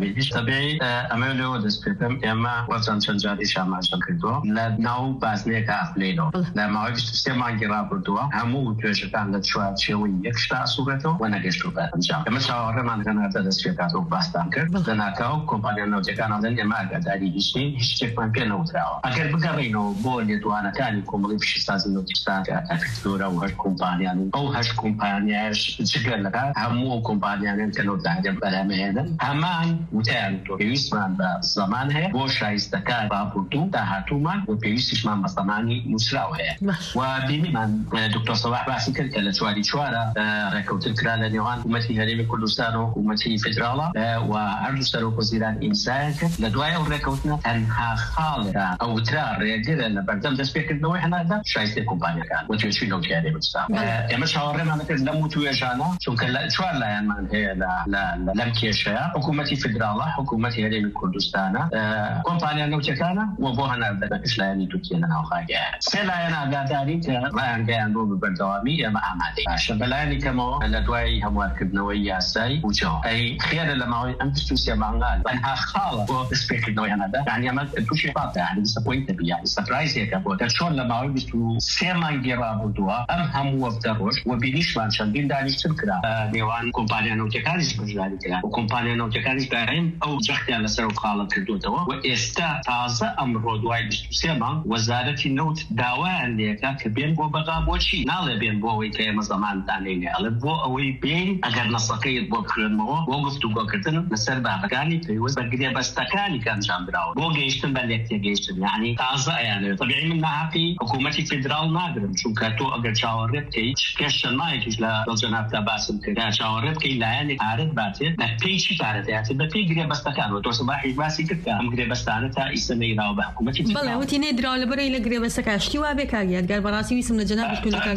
بێت طبيعي ئەمە لەوە دەست پێ بکەم ئێمە وەچەند چەند جاری شاماژە کردووە لە ناو بازنەیەکە ئەخولێنەوە لە ماوەی بیست و سێ مانگی ڕابردووە هەموو توێژەکان لە چوارچێوەی یەک شتا ئەسوورێتەوە و نەگەیشتووە ئەنجام ئێمە چاوەڕێمان هەناردە دەست پێکاتەوە باستان کرد لە ناکاو کۆمپانیا نەوتەکان ئەڵێن ئێمە ئاگاداری هیچین هیچ شتێکمان پێ نەوتراوە ئەگەر بگەڕێنەوە بۆ لێدوانەکانی کۆمەڵی پیشەسازی نەوتیستان کە ئەفکتۆرە و هەشت کۆمپانیان ئەو هەشت کۆمپانیاش جگەر لەکات هەموو کۆمپانیانن کە نەوتداهێن بەرهەمهێنن هەمان وتیان تۆ پێویستمان بە زەمان هەیە بۆ شایستەکان ڕابردوو داهاتوومان و پێویستیشمان بە زەمانی نووسراو هەیە و بینیمان دکتۆر سەواح باسی کرد کە لە چواری چوارە ڕێکەوتن کرا لە نێوان حکوومەتی هەرێمی کوردستان و حکوومەتی فێدراڵە و هەردوو سەرۆکوەزیران ئیمزایان کرد لە دوای ئەو ڕێکەوتنە تەنها خاڵێکە ئەوترا ڕێگرە لە بەردەم دەستپێکردنەوەی هەنادا شایستەی کۆمپانیەکان و توێژی نەوتی هەرێمی کوردستان ئێمە چاوەڕێمان کرد لەم توێژانە چونکە چوار لایەنمان هەیە لەم کێشەیە حکوومەتی فێدراڵە حکوومەتی هەرێمی کوردستانە کۆمپانیا نەوتەکانە و بۆ هەناردەکەش لایەنی تورکیە لە ناوخاگەیە سێ لایەن ئاگاداری کە ڕایانگەیان بۆ بەردەوامی ئێمە ئامادەی باشە بەلایەنی کەمەوە لە دوای هەموارکردنەوەی یاسایی بوجەوە ئەی خێرە لە ماوەی ئەم بیست و سێ مانگان تەنها خاڵە بۆ دەستپێکردنەوەی هەنادا یعنی ئەمە تووشی فاتە یعنی سەپۆینتە بیا سەپرایزێکە بۆ کە چۆن لە ماوەی بیست و سێ مانگی ڕابردووە ئەم هەموو وەفتە ڕۆژ و بینیشمان چەندین دانیشتن کرا نێوان کۆمپانیا نەوتەکانیش بەشداری کرا و کۆمپانیا نەوتەکانیش دایم ئەو جەختیان لەسەر و خاڵە کردوتەوە و ئێستا تازە ئەمڕۆ دوای بیست و سێ مانگ وەزارەتی نەوت داوایان لێکا کە بێن بۆ بەغا بۆچی ناڵێ بێن بۆ ئەوەی کە ئێمە زەمانتانێنێ ئەڵێ بۆ ئەوەی بین ئەگەر نەسەکەیت بۆ بخوێنمەوە بۆ گفتوگۆکردن لەسەر بابەکانی پێویست بە گرێبەستەکانی کە ئەنجام درراوە بۆ گەیشتن بە لێکتێگەیشتن یعنی تازە ئەیانێت طبیعی من ناحەقی حکوومەتی فێدراڵ ناگرم چونکە تۆ ئەگەر چاوەڕێ بکەیت پێشەمایەکیش لە دڵجەنابتا باسم کرد چاوەڕێ بکەی لایەنێک ئارەت باتێت بە پێی چی کارەتەیەت بە پێی گرێبەستەکان و تۆ سەباحی باسی کرد کە ئەم گرێبەستانە تا ئیسە نەیراوە بە حکوومەتی
بەڵێ وتی نەیدراوە لەبەرەی لە گرێبەستەکە شتی وا بێ کاگیادگار بەڕاستی ویسم لە جەنابش کولەکان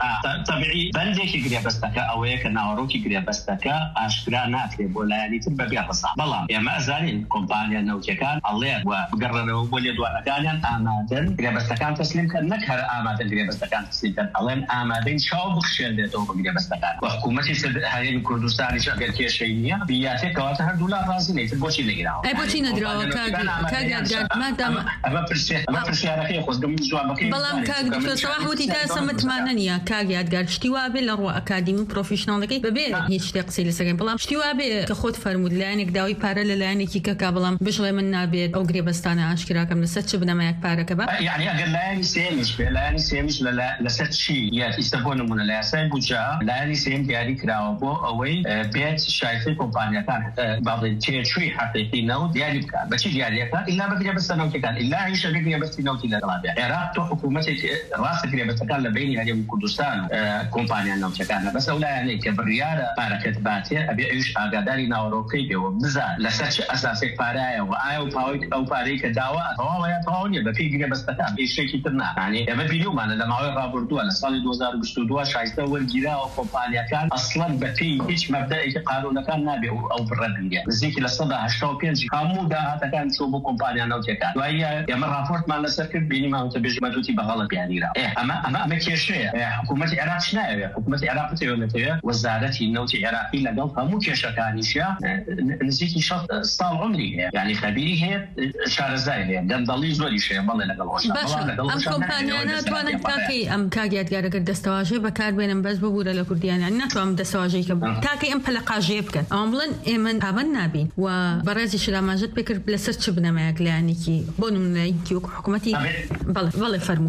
طبیعی بەندێکی گرێبەستەکە ئەوەیە کە ناوەڕۆکی گرێبەستەکە ئاشکرا ناکرێت بۆ لایەنی تر بەبێ ڕسا بەڵام ئێمە ئەزانین کۆمپانیا نەوتەکان ئەڵێن و بگەڕێنەوە بۆ لێدوانەکانیان ئامادەن گرێبەستەکان تەسلیم کە نەک هەر ئامادەن گرێبەستەکان تەسلیم کەن ئەڵێن ئامادەین چاو بخشێنرێتەوە بە گرێبەستەکان و حکوومەتی هەرێمی کوردستانیش ئەگەر کێشەی نییە بیاتێ کەواتە هەردوو لا ڕازی نەیتر بۆچی نەگیراوە
ئەی بۆچی نەدراوە کاگیادگار مادام
ئەمە پرسیارەکەی خۆش دەم جوابەکەی
بەڵام کاک دکتۆر سەواح وتی تا ئێستا متمانە نییە کاگیادگار شتی وا بێ لە ڕۆ ئەکادمی پرۆفیشناڵەکەی بەبێ هیچ شتێک قسەی لەسەکەین بەڵام شتی وا بێ کە خۆت فەرمود لایەنێک داوای پارە لە لایەنێکی کەکا بەڵام بژڵێ من نابێت ئەو گرێبەستانە ئاشکراکەم لەسەر چ بنەمایەک پارەکە بە
یعنی ئەگەر لایەنی سێمیش بێ لایەنی سێمیش لەسەر چی یەک ئیستا بۆ نمونە لە یاسای بودجە لایەنی سێم دیاری کراوە بۆ ئەوەی بێت شایستەی کۆمپانیەکان باڵێن تێچووی حەقیقی نەوت دیاری بکات بەچی دیاریەکە ئیلا بە گرێبەستە نەوتەکان ئیلا هیچ گرێبەستی نەوتی لەگەڵا بێ عێراق تۆ حکوومەتێک ڕاستە گرێبەستەکان لە بینی هەرێمی کوردستان کۆمپانیا نەوتەکانە بەس ئەو لایەنەی کە بڕیارە پارەکەت باتێ ئەبێ ئەویش ئاگاداری ناوەڕۆکەی بێەوە بزان لەسەر چ ئەساسێک پارایە و ئایا و پاوەی ئەو پارەی کە داوا تەواوەیە تەواو نیە بە پێی گرێبەستەکان هیچ تر نا یعنی ئێمە بیرۆمانە لە ماوەی ڕابردووە لە ساڵی دوو هەزار و بیست و دوو شایستە وەرگیراوە کۆمپانیەکان ئەسڵەن بە پێی هیچ مەبدەئێکی قانونەکان نابێ ئەو بڕە بیرێ نزیکی لە سەدا هەشتا و پێنج هەموو داهاتەکان چۆ بۆ کۆمپانیا نەوتەکان دوایە ئێمە راپۆرتمان لەسەر کرد بینیمانەوە بێژمەدوتی بەغەڵە بیانیرا ئەمە ئەمە ئەمە کێشەیە حکوومەتی عێراق نایەوێت حکوومەتی عێراق تێوێتەوە وەزارەتی نەوتی عێراقی لەگەڵ هەموو کێشەکانیشە نزیکی شەست ساڵ عمری هەیە یعنی خەبیری هەیە شارەزای هەیە گەندەڵی زۆریش هەیە بەڵێ لەگەڵ
ئەم کۆمپانیا ناتوانن تاکەی ئەم کاگیادگارەگەر دەستەواژەی بەکاربێنن بەس ببوورە لە کوردیان ناتوانم دەستەواژەی کە تاکەی ئەم پەلەقاژەیە بکەن ئەوان بڵێن ئێمە پابەند نابین و بەڕێزی شلاماژت پێکرد لەسەر چ بنەمایەک لایەنێکی بۆ نمونەیەکی وەکو حکوومەتی بەڵێ فەرموو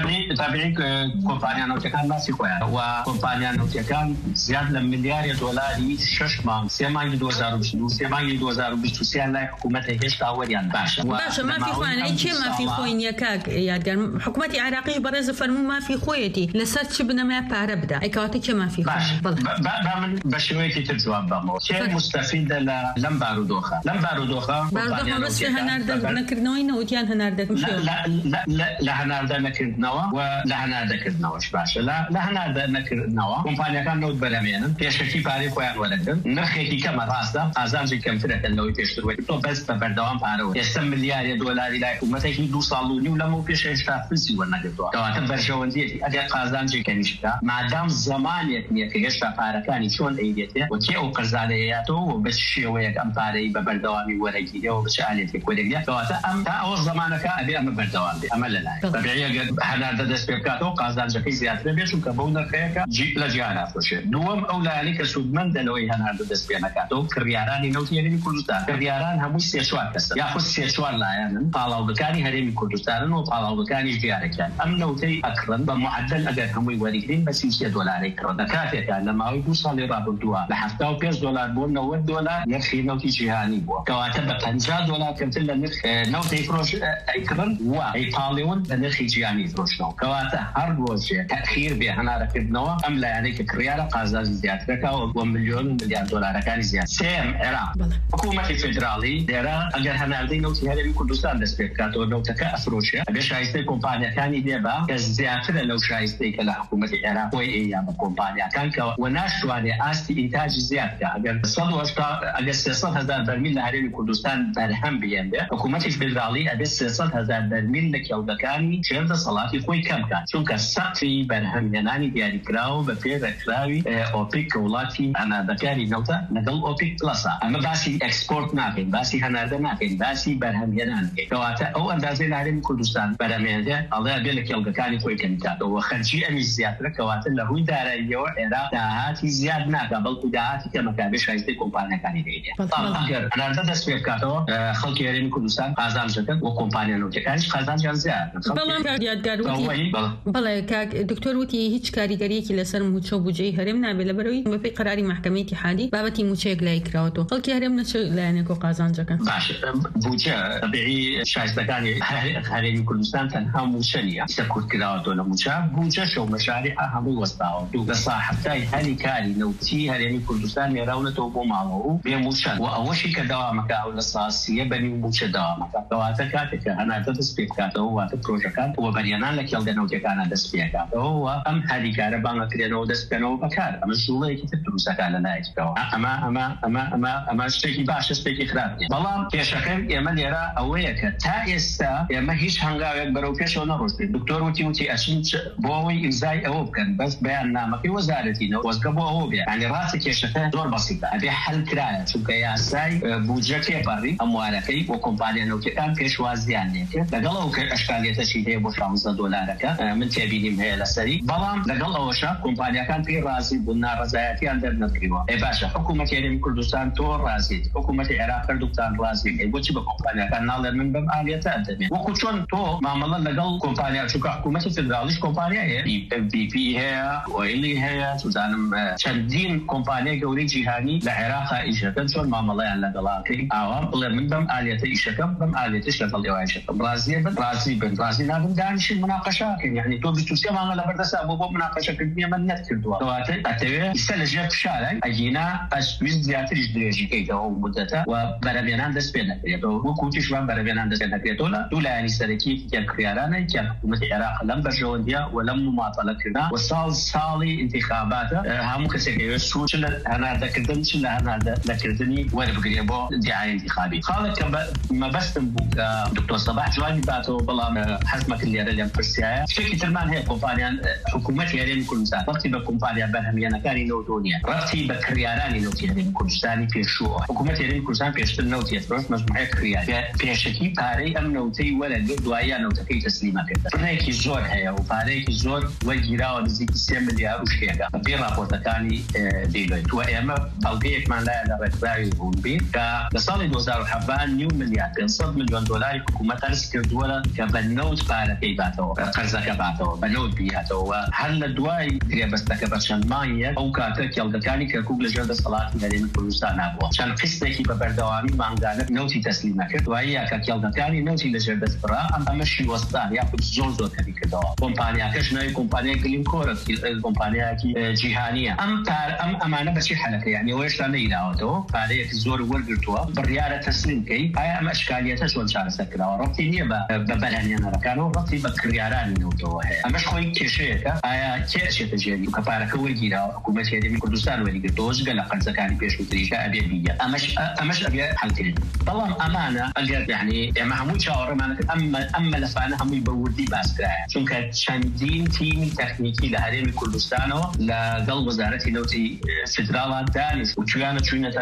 طبیعی کۆمپانیا نەوتەکان باسی خۆیان و کۆمپانیا نەوتەکان زیاد لە ملیارە دۆلاری شش مانگ سێ مانگی دوو هەزار و بیست و دوو سێ مانگی دوو هەزار و بیست و سێ لای حکوومەتە هێشتا وەریان باشە
باشە مافی خۆیان چێ مافی خۆی نییە کاک یادگار حکوومەتی عێراقیش بەڕێز فەرموو مافی خۆیەتی لەسەر چ بنەمای پارە بدا ئەیکەواتە چێ مافی
من بە شێوەیەکی تر جواب بەمەوە چێ مستەفیدە لەم بارودۆخە لەم بارودۆخە
بەس هەناردە نەکردنەوەی نەوتیان هەناردەکەم
لە هەناردە نەکردنەوە و لە هەناردەکردنەوەش باشە لە هەناردە نەکردنەوە کۆمپانیەکان نەوت بەرەمێنن پێشەکی پارەی خۆیان وەرەگرن نرخێکی کەمە ڕاستە ئازانجی کەمترەکەن لەوەی پێشتر وەی تۆ بەس بە بەردەوام پارەوە ئێستا ملیارە دۆلاری لای حکوومەتێکی دوو ساڵ و نیو لەمەوە پێش هێشتا فلسی وەرنەگرتووە کەواتە بەرژەوەندیەتی ئەگەر قازانجی کەنیشتا مادام زەمانێک نییە کە هێشتا پارەکانی چۆن ئەیدێتێ و کێ ئەو قەرزانەیەیاتەوە و بە شێوەیەک ئەم پارەی بە بەردەوامی وەرەگیرەوە بچ ئالێتێک وەرەگرێت کەواتە ئەم تا ئەو زمانەکە ئەبێ ئەمە بەردەوام بێ ئەمە لەلایە بەبێ ئەگەر هەناردە دەست پێ بکاتەوە قازانجەکەی زیاتر بێت چونکە بەو نرخەیەکە لە جیهان ئافرۆشێت. دووەم ئەو لایەنەی کە سوودمەندە لەوەی هەناردە دەست پێ نەکاتەوە کڕیارانی نەوتی هەرێمی کوردستان. کڕیاران هەمووی سێ چوار کەسن یاخود سێ چوار لایەنن پاڵاوەکانی هەرێمی کوردستانن و پاڵاوەکانی دیارەکان. ئەم نەوتەی ئەکڕن بە معدل ئەگەر هەمووی وەریگرین بە سی و سێ دۆلاری کڕن. لە کاتێکە لە ماوەی دوو ساڵی ڕابردووە لە هەفتا و پێنج دۆلار بۆ نەوەت دۆلار نرخی نەوتی جیهانی بووە کەواتە بە پەنجا دۆلار کەمتر لە نرخ نەوتەی فرۆش ئەیکڕن و ئەیپاڵێون بە نرخی جیهانی فرۆشتنەوە کەواتە هەر ڕۆژێ تەخیر بێ هەنارەکردنەوە ئەم لایەنەی کە کڕیارە قازانجی زیاترەکەەوە بۆ ملیۆن ملیارد دۆلارەکانی زیات. سێم عێراق حکوومەتی فێدراڵی لێرە ئەگەر هەناردەی نەوتی هەرێمی کوردستان دەست پێ بکاتەوە نەوتەکە ئەفرۆشێ ئەبێ شایستەی کۆمپانیەکانی لێبە کە زیاترە لەو شایستەی کە لە حکوومەتی عێراق بۆی ئەیان بە کۆمپانیەکان کە و ناشتوانێ ئاستی ئینتاجی زیادکە ئەگەر سەد و هەشتا ئەگەر سێسەد هەزار بەرمیل لە هەرێمی کوردستان بەرهەم بێنبێ حکوومەتی فێدراڵی ئەبێ سێسەد هەزار بەرمیل لە کێڵگەکانی چێردە سەڵاتی خۆی کەم کات چونکە سەقفی بەرهەمهێنانی دیاریکراوە بە پێدەکراوی ئۆپیک کە وڵاتی هەناردەکانی نەوتە لەگەڵ ئۆپیک پلەسا. ئەمە باسی ئەکسپۆرت ناکەین باسی هەناردە ناکەین باسی بەرهەمهێنان کەواتە ئەو ئەندازەی لە هەرێمی کوردستان بەرهەمهێنێ ئەڵێ بێ لە کێڵگەکانی خۆی کەم کاتەوە خەرجی ئەمی زیاترە کەواتە لە ڕووی داراییەوە عێراق داهاتی زیاد ناکە بەڵکو داهاتی کەمەکە شایستەی کۆمپانیەکانی دەیدێ. ئەگەر هەناردە دەست پێ بکاتەوە خەڵکی هەرێمی کوردستان قازانجەکەن و کۆمپانیا نەوتەکانیش قازانجیان زیاد.
بەڵام یادگار وتی بەڵێ کاک دکتۆر وتی هیچ کاریگەریەکی لەسەر موچە و بودجەی هەرێم نابێت لەبەرەوەی بەپێی قەراری محکەمەی اتحادی بابەتی موچەیەک لای کراوەتەوە خەڵکی هەرێم نەچ لایەنێک و قازانجەکەن.
باش بودجە تەبیعی شایستەکانی هەرێمی کوردستان تەنها موچە نیە ئیسە کورت کراوەتەوە لە موچە بودجەش و مەشاریع هەمووی وەستاوە دوو لە ساحەبتای هەری کاری نەوتی هەرێمی کوردستان نێراونەتەوە بۆ ماڵەوە و بێ موچە و ئەوەشی کە داوامەکە ئەو لە ساسیە بەنی و موچە داوامەکە کەواتە کاتێککە هەناردە دەست پێ بکاتەوە واتە پرۆژەکان و بەریانان لە کێڵگەنەوتەکانە دەست پێکاتەوە ئەم هەریکارە بانگەکرێنەوە دەست پێنەوە بەکار ئەمە ژوڵەیەکی تر دروستەکان لە لایەکەوە ئەمە ئەمە ئەمە ئەمە ئەمە شتێکی باشە شتێکی خراپ نیە. بەڵام کێشەکەم ئێمە لێرە ئەوەیە کە تا ئێستا ئێمە هیچ هەنگاوێک بەرەو پێشەوە نەڕۆشتین. دکتۆر وتی وتی ئەچین بۆ ئەوەی ئیمزای ئەوە بکەن بەس بەیان نامەکەی وەزارەتینەوە وەزگە بۆ ئەوە بێ ینی ڕاستە کێشەکە زۆر بەسیطە ئەبێ حەل کرایە چونکە یاسای بودجە تێپەڕی ئەموارەکەی بۆ کۆمپانیا نەوتەکان پێشوازیان لێکرد لەگەڵ ئەو ئەشکالێتەشی هەیە بۆ شانزدە دۆلارەکە من تێبینیم هەیە لەسەری بەڵام لەگەڵ ئەوەشە کۆمپانیەکان پێی ڕازی بوون ناڕەزایەتیان دەرنەکریوە. ئێ باشە حکوومەتی هەرێمی کوردستان تۆ ڕازیت حکوومەتی عێراق کردوتان ڕازی بۆچی بە کۆمپانیەکان ناڵێن من بەم ئالیەتە ئەدەمێ وەکو چۆن تۆ مامەڵە لەگەڵ کۆمپانیا چونکە حکوومەتی فێدراڵیش کۆمپانیا هەیە بی پی هەیە ئۆیلی هەیە توزانم چەندین کۆمپانیای گەورەی جیهانی لە عێراق ئیشەکەن چۆن مامەڵەیان لەگەڵاکەی ئاوا بڵێ من بەم ئالیەتە ئیشەکەم بەم ئالیەتش لەگەڵ ئێوایشەکەم ڕازیە بن ڕازی بن ڕازی نابن دانیشین مناقەشەکەن یعنی تۆ بیست و سێ مانگە لەبەردەستا بۆ بۆ مناقەشەکردنی ئەمە نەکردووە کەواتە ئەتەوێ ئیستا لەژێر فشارە ئەگینا ئەسویست زیاتریش درێژیکەیتەوە و مدەتە و بەرەبێنان دەست پێ نەکرێتەوە وەکو وتیشمان بەرەبێنان دەست پێ نەکرێتەوە لە دوو لایەنی سەرەکی یەک کڕیارانە کە حکوومەتی عێراق لەم بەرژەوەندیە و لەم مماطەلەکردنا و ساڵ ساڵی انتخاباتە هەموو کەسێک ئەوێ سوچ لە هەناردەکردن چ لە هەناردەکردنی وەربگرێ بۆ دیعای انتخابی. خاڵێک کە مەبەستم بوو کە دکتۆر سەباح جوانی باتەوە بەڵام حەزمەکرد لێرە لێم پرسیایە شتێکی ترمان هەیە کۆمپانیان حکوومەتی هەرێمی کوردستان ڕەتی بە کۆمپانیا بەرهەمهێنەکانی نەوتۆ نیە ڕەتی بە کڕیارانی نەوتی هەرێمی کوردستانی پێشووە. حکوومەتی هەرێمی کوردستان پێشتر نەوتی فرۆشت مەجموعەیە کڕیار پێشەکی پارەی ئەم نەوتەی وەرەگرت دوایە نەوتەکەی تەسلیمە کرد. پڕێکی زۆر هەیە و پارەیەکی زۆر وەرگیراوە نزیکی سێ ملیار و شتێکە بێ راپۆرتەکانی دیلۆیت و ئێمە بەڵگەیەکمان لایە لە ڕێکخراوی بوون بین کە لە ساڵی دوو هەزار و سەڤ نیو ملیار پێنجسەد ملیۆن دۆلاری حکوومەت هەرس کردووە کە بە نەوت پارەکەی باتەوە قەرزەکە باتەوە بە نەوت بیاتەوە هەر لە دوای درێبەستەکە بە چەند مانگێک ئەو کاتە کێڵگەکانی کەرکووک لەژێر دەسەڵاتی هەرێمی کوردستان نابووە چەند قستێکی بە بەردەوامی مانگانە نەوتی تەسلیمە کرد دوایە کە کێڵگەکانی نەوتی لەژێر دەستبڕا ئەم ئەمەشی وەستان یاخود زۆر زۆر کەمی کردەوە. کۆمپانیاکەش ناوی کۆمپانیای گلینکۆرە کۆمپانیایەکی جیهانیە. ئەم پار ئەم ئەمانە بەچی حەلەکە یعنی ئەوەشتا نەیراوەتەوە پارەیەک زۆر وەرگرتووە بڕیارە تەسلیمکەی ئایا ئەم ئەشکالیەتە چۆن چارەسەر کراوە ڕەتی نییە بە بەرهەمهێنەرەکانەوە ڕەتی بە کڕیارانی نەوتەوە هەیە ئەمەش خۆی کێشەیەکە ئایا کێ ئەچێتە ژێری کە پارەکە وەرگیراوە حکوومەتی هەرێمی کوردستان وەرگرتەوە جگە لە قەرزەکانی پێشووتریشە ئەبێ بیە ئەمەش ئەمەش ئەبێ حەلکردن. بەڵام ئەمانە ئەگەر یعنی ئێمە هەموو چاوەڕێمانەکە ئەم مەلەفانە هەمووی بە وردی باسکرایە چونکە چەندین تیمی تەکنیکی لە هەرێمی کوردستانەوە لەگەڵ وەزارەتی نەوتی فێدراڵان دانیشت و کوێیانە چوینەتە ناو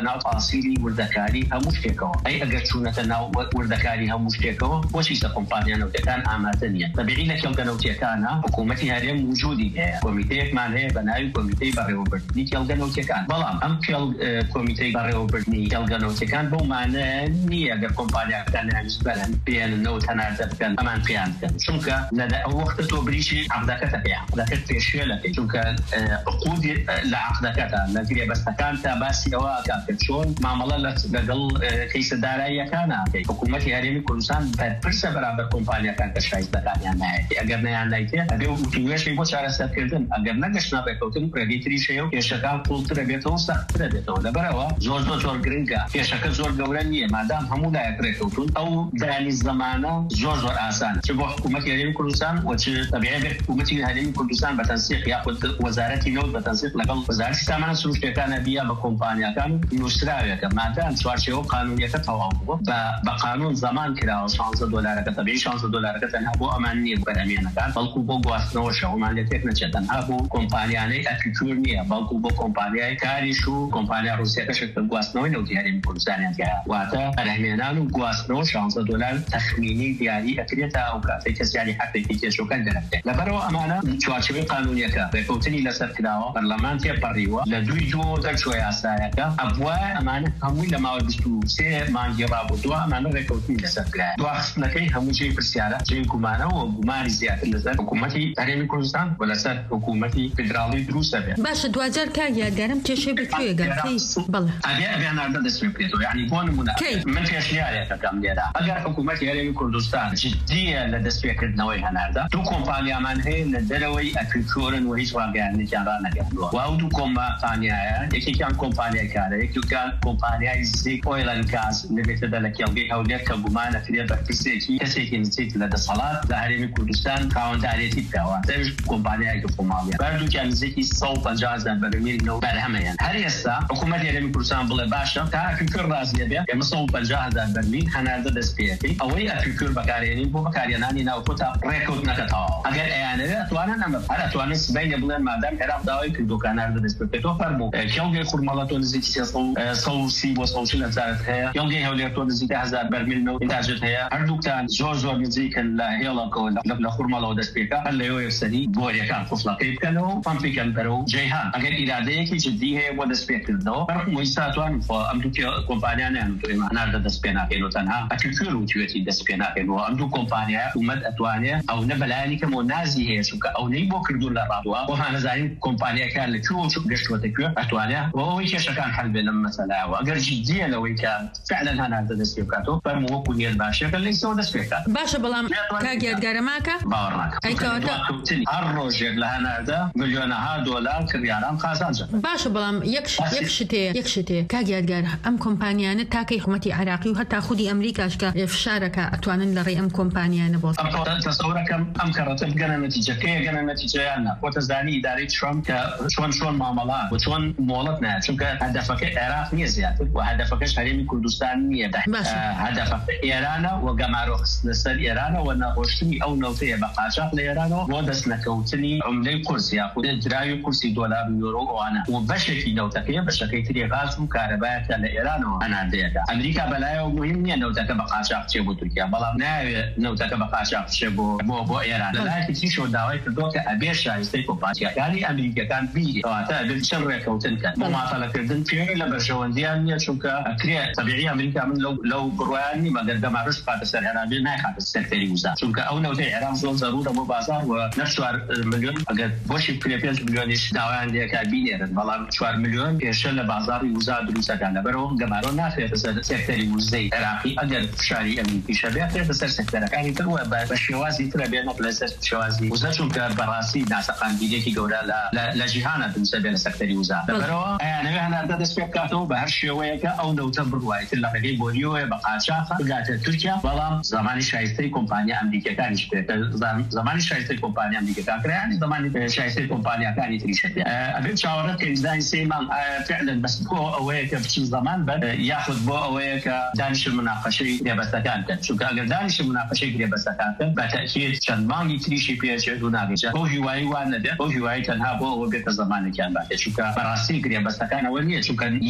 تفاصيلی وردەکاری هەموو شتێکەوە ئەی ئەگەر چوونەتە ناو وردەکاری هەموو شتێکەوە بۆچی کۆمپانیا نەوتەکان ئامادە نیە بەبێری لە کێڵگە نەوتیەکانە حکوومەتی هەرێم موجودی هەیە کۆمیتەیەکمان هەیە بە ناوی کۆمیتەی بەڕێوەبردنی کێڵگە نەوتیەکان بەڵام ئەم کێڵ کۆمیتەی بەڕێوەبردنی کێڵگە نەوتیەکان بەو مانە نییە ئەگەر کۆمپانیاکان هەنووسبەرن بێننەوە هەناردە بکەن ئەمان پێیان بکەن چونکە لە ئەو وەختە تۆ بریشی عەقدەکەتە پێ عەقدەکەت پێشوێ لەکەی چونکە عقودی لە عەقدەکەتە لە گرێبەستەکان تا باسی ئەوە ئەکات چۆن مامەڵە لەگەڵ کەیسەداراییەکان ئەکەی حکوومەتی هەرێمی کوردستان بەرپرسە بەرامبەر کۆمپانیاکان کە شایستەکانیان نایەتی ئەگەر نەیان نایتێ ئەبێ وتوێشەی بۆ چارەسەرکردن ئەگەر نەگەشتنا ڕێکەوتن ڕێگەی تریش هەیە و کێشەکان پوڵترە بێتەوە سەختترە بێتەوە لەبەرەوە زۆر زۆر زۆر گرنگە کێشەکە زۆر گەورە نییە مادام هەموو لایەک ڕێکەوتون ئەو دانی زەمانە زۆر زۆر ئاسانە چ بۆ حکوومەتی هەرێمی کوردستان و چ تەبیعی بێت حکوومەتی هەرێمی کوردستان بە تەنسیق یاخود وەزارەتی نەوت بە تەنسیق لەگەڵ وەزارەتی سامانە سروشتەکانە بیا بە کۆمپانیاکان نووسراوێکە مادام چوارچێوە قانونیەکە تەواو بووە بە قانون زەمان کراوە شانزە دۆلارەکە تەبیعی شانزە دۆلارەکە تەنها بۆ ئەمان نییە بەرهەمێنەکان بەڵکو بۆ گواستنەوە شەومان لە تێک نەچێت تەنها بۆ کۆمپانیانەی ئەپیکور نییە بەڵکو بۆ کۆمپانیای کاریش و کۆمپانیا ڕوسیەکەش گواستنەوەی نەوتی هەرێمی کوردستانیان واتە بەرهەمێنان و گواستنەوە شانزە دۆلار تەخمینی دیاری ئەکرێتە ئەو کاتێک کەسیانی حەقێکی کێشەکان دەرەکرێت لەبەرەوە ئەمانە چوارچێوەی قانونیەکە ڕێکەوتنی لەسەر کراوە پەرلەمان تێپەڕیوە لە دوی جۆ دەرچوە یاسایەکە ئەبووە ئەمانە هەمووی لە ماوەی بیست و سێ مانگی ڕابردووە ئەمانە ڕێکەوتنی لەسەر کرایە دواخستنەکەی هەموو جێی پرسیارە جێی گومانەوە و گومانی زیاتر لەسەر حکوومەتی هەرێمی کوردستان و لەسەر حکوومەتی فیدراڵی دروستە بێت
باشە دوجار کاگیارگەرم کێشەی بکوێ گەڕی بەڵێ
ئەبێ ئەبێناردە دەست پێ بکرێتەوە یعنی بۆ نمونە من پێشنیارێکەکەم لێرە ئەگەر حکوومەتی هەرێمی کوردستان جددیە لە دەستپێکردنەوەی هەناردە دوو کۆمپانیامان هەیە لە دەرەوەی ئەپیکۆرن و هیچ واگەیانێکیان ڕانەگەاندووە و ئەو دوو کۆمپانیایە یەکێکیان کۆمپانیای کارە یەکێکیان کۆمپانیای زیک ئۆیل ئەند گاز لەبێتە لە کێڵگەی هەولێر کە گومانەکرێت بە پرسێکی کەسێکی نزیک لە دەسەڵات لە هەرێمی کوردستان خاوەندارێتی بکەوە دەویش کۆمپانیایەکی خۆماڵیە بەردووکیان نزیکی سەد و پەنجا هەزار بەرمیل نەوت بەرهەمەیان هەر ئێستا حکوومەتی هەرێمی کوردستان بڵێ باشە تا ئەپیکۆر ڕازیە بێت ئێمە سەد و پەنجا هەزار بەرمیل هەناردە دەست پێەکەی ئەوەی ئەپیکۆر بەکارهێنین بۆ بەکارهێنانی ناوخۆتا ڕێکەوتنەکەتەوە ئەگەر ئەیانەوێت ئەتوانن ئەمە هەر ئەتوانن سبەینە بڵێن مادام عێراق داوای کردو کە هەناردە دەست پێکەوە فەرموو کێڵگەی خورمەڵە تۆ نزیکی سەد و سی بۆ سەد و چل هەزارت هەیە کێڵگەی هەولێر تۆ نزیکی هەزار بەرمیل نەوت ئینتاجت هەیە هەردووکتان زۆر زۆر نزیکن لە هێڵەکەوە لە خورمەڵەوە دەست پێکە هەر لەوێ یەکسەری بۆریەکان قوفڵەکەی بکەنەوە پامپیکەن بەرەو جەیهان ئەگەر ئیرادەیەکی جددی هەیە بۆ دەست پێکردنەوە بەرخمەوەی ساتوان ئەم دوو کۆمپانیانیان تۆ ئێمە هەناردە دەست پێ ناکەینەوە تەنها ئەپیکۆر و توێتی دەست پێ ناکەینەوە ئەم دوو کۆمپانیا حکوومەت ئەتوانێت ئەو نە بەلایانی کەمەوە نازی هەیە چونکە ئەوەی بۆ کردوون لە ڕادوە بۆ هانەزانین کۆمپانیەکان لەکوێ گەشتوەتەکوێ ئەتوانێت ئەوەی کێشەکان هەل بێت لەم مەسەلایەوە ئەگەر جددیە لەوەی کە فعلا هەناردە دەست پێ بکاتەوە فەرموو وەکو نیەت باشەکە لەیسەوە دەست پێ بکات
باشە بەڵام کاگیارگارەماکە
باوەڕ ناکەم هەر ڕۆژێک لە هەناردە ملیۆنەها دۆلار کڕیاران قازانجە
باشە بەڵام یەک شتێ یەک شتێ کاگیارگار ئەم کۆمپانیانە تاکەی حکوومەتی عێراقی و هەتا خودی ئەمریکاش کە فشارەکە ئەتوانن لە ڕێی ئەم کۆمپانیانە بۆ
تەسەورەکەم ئەم کەڕەتە بگەنە نەتیجەکەی گەنە نەتیجەیانە بۆتە زانی ئیدارەی ترامپ کە چۆن چۆن مامەڵە و چۆن مۆڵەت نایە چونکە هەدەفەکەی عێراق نییە زیاتر و هەدەفەکەش هەرێمی کوردستان نییە هەدەفەکە ئێرانە و گەمارۆخستنە سەر ئێرانە و نەخۆشتنی ئەو نەوتەیە بە قاچاق لە ئێرانەوە بۆ دەست نەکەوتنی عملەی قورس یاخود دراوی قورسی دۆلار و یۆرۆ ئەوانە و بەشێکی نەوتەکەیە بەشەکەی تری غاز و کارەبایەکە لە ئێرانەوە هەناردەیەەکە ئەمریکا بەلایەوە مهم نییە نەوتەکە بە قاچاق بچێ بۆ تورکیا بەڵام ناوێت نەوتەکە بە قاچاق بچێ بۆ بۆ بۆ ئێران لەلایەکی تریشەوە داوای کردووە کە ئەبێ شایستەی کۆمپانیاکانی ئەمریکەکان بیری کەواتە ئەبێ چەند ڕێکەوتن کەن ماماتەڵەکردن پێی لە بەرژەوەندیان نییە چونکە ئەکرێت تەبیعی ئەمریکا من لەو بڕوایانی مەگەر دەمارش پاتە سەر عێراقی ناکاتە سەکتەری وزا چونکە ئەو نەوتەی عێراق زۆر زەرورە بۆ بازار و نە چوار ملیۆن ئەگەر بۆشی پێ پێنج ملیۆنیش داوایان لێکا بینێرن بەڵام چوار ملیۆن پێشە لە بازاری وزا دروستەکان لەبەرەوە گەمارۆ ناخرێتە سەر سەکتەری وزەی عێراقی ئەگەر فشاری ئەمریکیشە بێت بەسەر سەکتەرەکانی تر و بە شێوازی ترە بێنە لەسەر شێوازی وزە چونکە بەڕاستی ناسەقاندیدێکی گەورە لە جیهانە دروستە بێت لە سەکتەری وزا لەبەرەوە ئەیانەوێ هەناردە دەست پێ بکاتەوە بە هەر شێوەیەکە ئەو نەوتە بڕوایتر لە ڕێگەی بۆریەوە بە قاچاق بگاتە تورکیا بەڵام زمانی شایستەی کۆمپانیا ئەمریکەکانیش بێت زمانی شایستەی کۆمپانیا ئەمریکەکان کرایانی زمانی شایستەی کۆمپانیاکانی تریشە ئەبێت چاوەڕەت کە زانی سێمان فعلا بەس بۆ ئەوەیە کە بچین زەمان بن یاخود بۆ ئەوەیە کە دانیش مناقەشەی گرێبەستەکان بکەن چونکە ئەگەر دانیش مناقەشەی گرێبەستەکان بکەن بە تەئکید چەند مانگی تریشی پێچێت و ناگەیشێت بۆ هیوایی وان نەبێت بۆ هیوایی تەنها بۆ ئەوە بێتە زەمانێکیان باتێت چونکە بەڕاستی گرێبەستەکان ئەوە نییە چونکە یەک بە یەک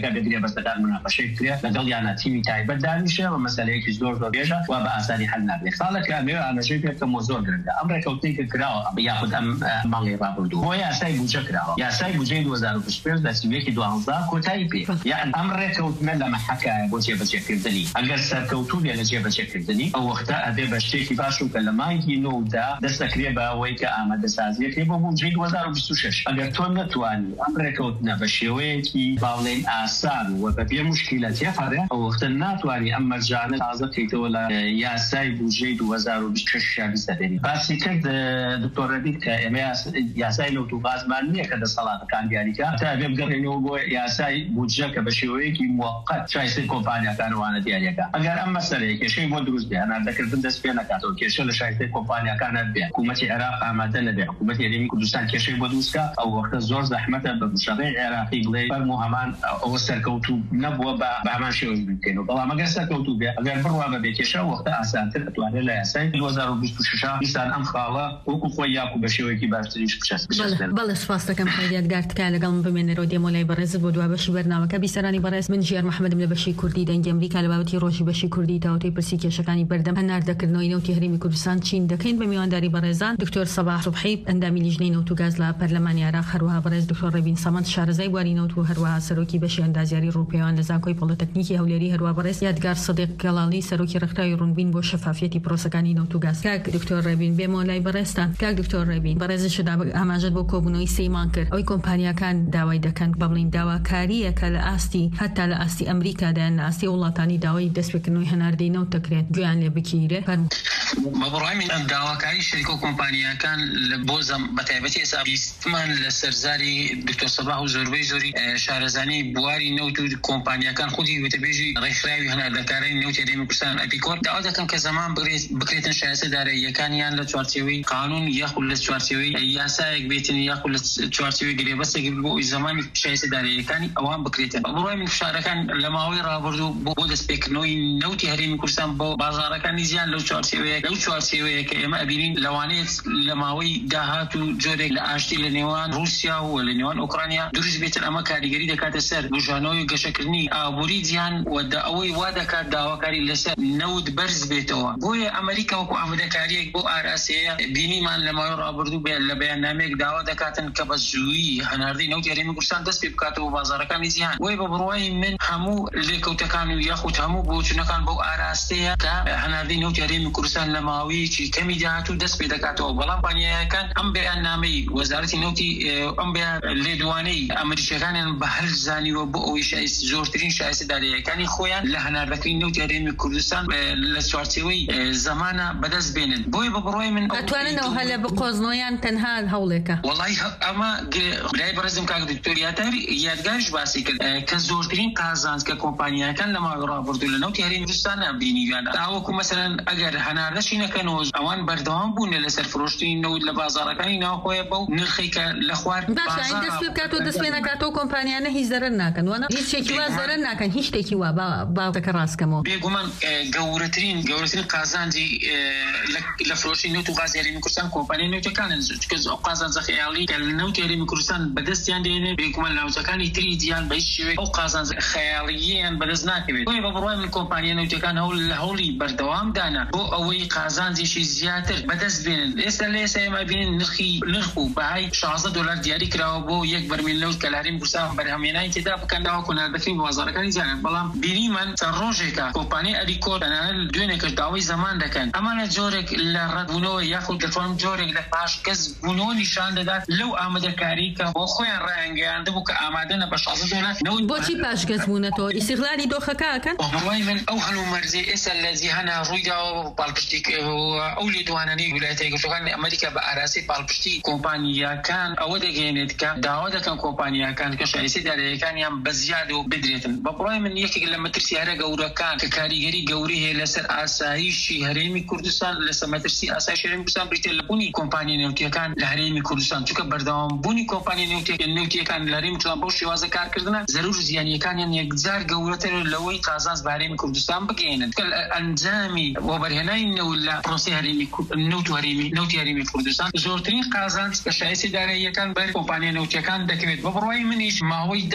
کۆمپانیەکە بێگرێ بەستەکان مناقەشەی کرێ لەگەڵ یانە تیمی تایبەت دانیشە و مەسەلەیەکی زۆر زۆر بێژە و بە ئاسانی حل نابێت. ساڵێک ئەمێ ئاماژەی پێکەم و زۆر گرنگە. ئەم ڕێکەوتنی کە کراوە یاخود ئەم ماڵی ڕابردوو بۆ یاسای بودجە کراوە. یاسای بودجەی دوو هەزار و بیست و پێنج دەستیوێکی دوازدە کۆتایی پێ. یان ئەم ڕێکەوتنە لە مەحەکایە بۆ جێبەجێکردنی. ئەگەر سەرکەوتوو بێ لە جێبەجێکردنی ئەو وەختە ئەبێ بە شتێکی باش و کە لە مانگی نۆدا دەست دەکرێت بە ئەوەی کە ئامادەسازیەکەی بۆ بودجەی دوو هەزار و بیست و شەش. ئەگەر تۆ نەتوانی ئەم ڕێکەوتنە بە شێوەیەکی باڵێن ئاسان و بە بێ موشکیلە تێپەڕێ ئەو وەختە ناتوانی ئەم مەرجانە تازە بکەیتەوە لە یاسای بودجەی دوو هەزار و بیست و شەش بیستەدەری. باسی کرد دکتۆر ڕەبیل کە ئێمە یاسای نەوت و غازمان نییە کە دەسەڵاتەکان دیاریکە تا ئەبێ بگەڕێنەوە بۆ یاسای بودجە کە بە شێوەیەکی موقت شایستەی کۆمپانیاکانوانە دیاریەکە. ئەگەر ئەم مەسەلەیە کێشەی بۆ دروست بێ هەناردەکردن دەست پێ نەکاتەوە کێشە لە شایستەی کۆمپانیاکانە بێ حکوومەتی عێراق ئامادە نەبێ حکوومەتی هەرێمی کوردستان کێشەی بۆ دروستکە ئەو وەختە زۆر زەحمەتە بە موشەڕەی عێراقی بڵێ فەرموو هەمان ئەوە سەرکەوتوو نەبووە بە هەمان شێوەی بکەینەوە. بەڵام ئەگەر سەرکەوتوو بێ ئەگەر بڕوا بەبێ کێشە وەختە ئاسانتر ئەتوانێت لە یاسای دوو هەزار و بیست و شەش دیسان ئەم خاڵە وەکو خۆی یاکو بە شێوەیەکی باشتریش بچەست.
بەڵێ سپاس دەکەم خەیریەتگار تکایە لەگەڵم بمێنەرەوە دێمۆلای بەڕێز بۆ دوای بەشی بەرنامەکە. بیسەرانی بەڕێز من ژیار محەممەدم لە بەشی کوردی دەنگی ئەمریکا لە بابەتی ڕۆژی بەشی کوردی تاوتەی پرسی کێشەکانی بەردەم هەناردەکردنەوەی نەوتی هەرێمی کوردستان چین دەکەین بە میوانداری بەڕێزان دکتۆر سەباح ڕوبحی ئەندامی لیژنەی نەوت و گاز لە پەرلەمانی عێراق، هەروەها بەڕێز دکتۆر ڕەبین سەمەند شارەزای بواری نەوت و هەروەها سەرۆکی بەشی ئەندازیاری ڕووپێوان لە زانکۆی پۆلیتەکنیکی هەولێری، هەروەها بەڕێز یادگار سەدیق گەڵاڵی سەرۆکی ڕێکخراوی ڕوونبین بۆ شەفافیەتی پرۆسەکانی نەوت و گاز. کاک دکتۆر ڕەبین بێمەوە لای بەڕێزتان. کاک دکتۆر ڕەبین بەڕێزشدا ئاماژەت بۆ کۆبوونەوەی سەیمان کرد ئەوەی کۆمپانیاکان داوای دەکەن بە بڵین داواکاریە کە لە ئاستی هەتا لە ئاستی ئەمریکادایان لە ئاستی وڵاتانی داوای دەستپێکردنەوەی هەناردەی نەوت دەکرێت گوێیان لێ بگیرێ.
بەڕای من ئەم داواکاری شەریکە و کۆمپانیاکان لە بۆ بەتایبەتی ئێستا بیستمان لە سەرزاری دکتۆر سەباح و زۆربەی زۆری شارەزانی بواری نەوت و کۆمپانیاکان خودی وتەبێژی ڕێکخراوی هەناردەکارانی نەوتی هەرێمی کوردستان ئەپیکۆر داوا دەکەم کە زەمان بکرێتن شایستەدارەییەکانیان لە چوارچێوەی قانون یاخود لە چوارچێوەی یاسایەک بێتن یاخود لە چوارچێوەی گرێبەستێک بۆ ئەوی زەمانی شایستەدارەییەکانی ئەوان بکرێتن. بەڕای من فشارەکان لە ماوەی ڕابردوو بۆ دەستپێکردنەوەی نەوتی هەرێمی کوردستان بۆ بازاڕەکانی زیان لەو چوارچێوەیە لەو چوارچێوەیە کە ئێمە ئەبینین لەوانەیە لە ماوەی داهات و جۆرێک لە ئاشتی لە نێوان رووسیا و لە نێوان ئوکرانیا دروست بێتن ئەمە کاریگەری دەکاتە سەر بژانەوەی گەشەکردنی ئابووری جیهان و ئەوەی وا دەکات داواکاری لەسەر نەوت بەرز بێتەوە. بۆیە ئەمریکا وەکو ئامادەکاریەک بۆ ئاراسەیە بینیمان لە ماوەی ڕابردوو بێت لە بەیاننامەیەک داوا دەکاتن کە بە زوویی هەناردەی نەوتی هەرێمی کوردستان دەست پێ بکاتەوە بازاڕەکانی جیهان. وەی بە بڕوای من هەموو لێکەوتەکان و یاخود هەموو بۆچوونەکان بۆ ئاراستەیە کە هەناردەی نەوتی هەرێمی کوردستان لە ماوەیەکی کەمی داهاتوو دەست پێ دەکاتەوە. بەڵام کۆمپانیاکان ئەم بەیاننامەی وەزارەتی نەوتی ئەم لێدوانەی ئەمریکیەکانیان بە هەر زانیوە بۆ ئەوەی شایست زۆرترین شایستەدارەییەکانی خۆیان لە هەناردەکەی نەوتی هەرێمی کوردستان لە چوارچێوەی زەمانە بەدەست بێنن. بۆیە بە بڕوای من
ئەتواننەوە هەلە بقۆزنەوەیان تەنها هەوڵێکە.
وەڵی ئەمە برای بەڕێزم کاک دکتۆر یادگاریش باسی کرد کە زۆرترین قازانج کە کۆمپانیاکان لە ماوەی ڕابردوو لە نەوتی هەرێمی کوردستانە بینیویان داوەکو مەسەلەن ئەگەر هەناردەشی نەکەنەوە ئەوان بەردەوام بوون لەسەر فرۆشتنی نەوت لە بازاڕەکانی ناوخۆیە بەو نرخی کە لە خوار
دەست پێ بکاتەوە دەست پێ نەکاتەوە کۆمپانیانە هیچ زەرەر ناکەن وانە هیچ شتێکی وا زەرەر ناکەن هیچ شتێکی وا باڵەکە ڕاستکەمەوە.
بێگومان گەورەترین گەورەترین قازانجی لە فرۆشتنی نەوت و غازی هەرێمی کوردستان کۆمپانیای نەوتەکانن چونکە ئەو قازانجە خەیاڵی کە لە نەوتی هەرێمی کوردستان بەدەستیان دێنێ بێگومان ناوچەکانی تری دییان بە هیچ شێوەیە ئەو قازانجە خەیاڵییان بەدەست ناکەوێت. بۆیە بە بڕوای من کۆمپانیای نەوتەکان هەوڵ لە هەوڵی بەردەوام دانا بۆ ئەوەی قازانجێکی زیاتر بەدەست بێنن. ئێستا لە ئێستا ئێمە بینین نرخی نرخ و بەهای شازدە دۆلار دیاری کراوە بۆ یەک بەرمیل نەوت کە لە هەرێمی کوردستان بەرهەمهێنانی تێدا بکەن داوا کۆناردەکەی بازاڕەکانی جیهان. بەڵام بینیمان چەند ڕۆژێکە کۆمپانیای ئەریکۆ تەنانەت دوێنێکش داوای زەمان دەکەن. ئەمانە جۆرێک لە ڕەتبوونەوە یاخود دەتوانم جۆرێک لە پاشکەس بوونەوە نیشان دەدات لەو ئامادەکاری کە بۆ خۆیان ڕایانگەیاندەبوو کە ئامادەنە بە شازدە دۆلار نەوت.
بۆچی پاشکەس بوونەتەوە ئیستیغلالی دۆخەکەکەن؟
بەڕوای من ئەو هەلو مەرجێ ئێستا لە جیهانە ڕوویداوە پاڵپشتی ئەو لێدوانانەی ویلایەتە یەکگرتووەکانی ئەمریکا بە ئاراسی پاڵپشتی کۆمپانیاکان ئەوە دەگەێنێت کە داوا دەکەن کۆمپانیاکان کە شایستەدارەییەکانیان بە زیاد و بدرێتن. بەڕوای من یەکێک لە مەترسیارە گەورەکان کە کاریگەری گەوری هەیە لەسەر ئاسایشی هەرێمی کوردستان لەسەر مەترسی ئاسایشی هەرێمی کوردستان بریتە لە بوونی کۆمپانیای نەوتیەکان لە هەرێمی کوردستان چونکە بەردەوام بوونی کۆمپانیای نەوتیەکان لە هەرێمی کوردستان بەو شێوازە کارکردنە زەرور زیانیەکانیان یەکجار گەورەتر لەوەی قازانج بە هەرێمی کوردستان بگەێنن. ئەنجامی وەبەرهێنانی نەوت لە پرۆسی هەرێمی نەوت و هەرێمی نەوتی هەرێمی کوردستان زۆرترین قازانج بە شایستەدارەییەکان بەر کۆمپانیای نەوتیەکان دەکەوێت. بە بڕوای منیش ماوەی دە ساڵە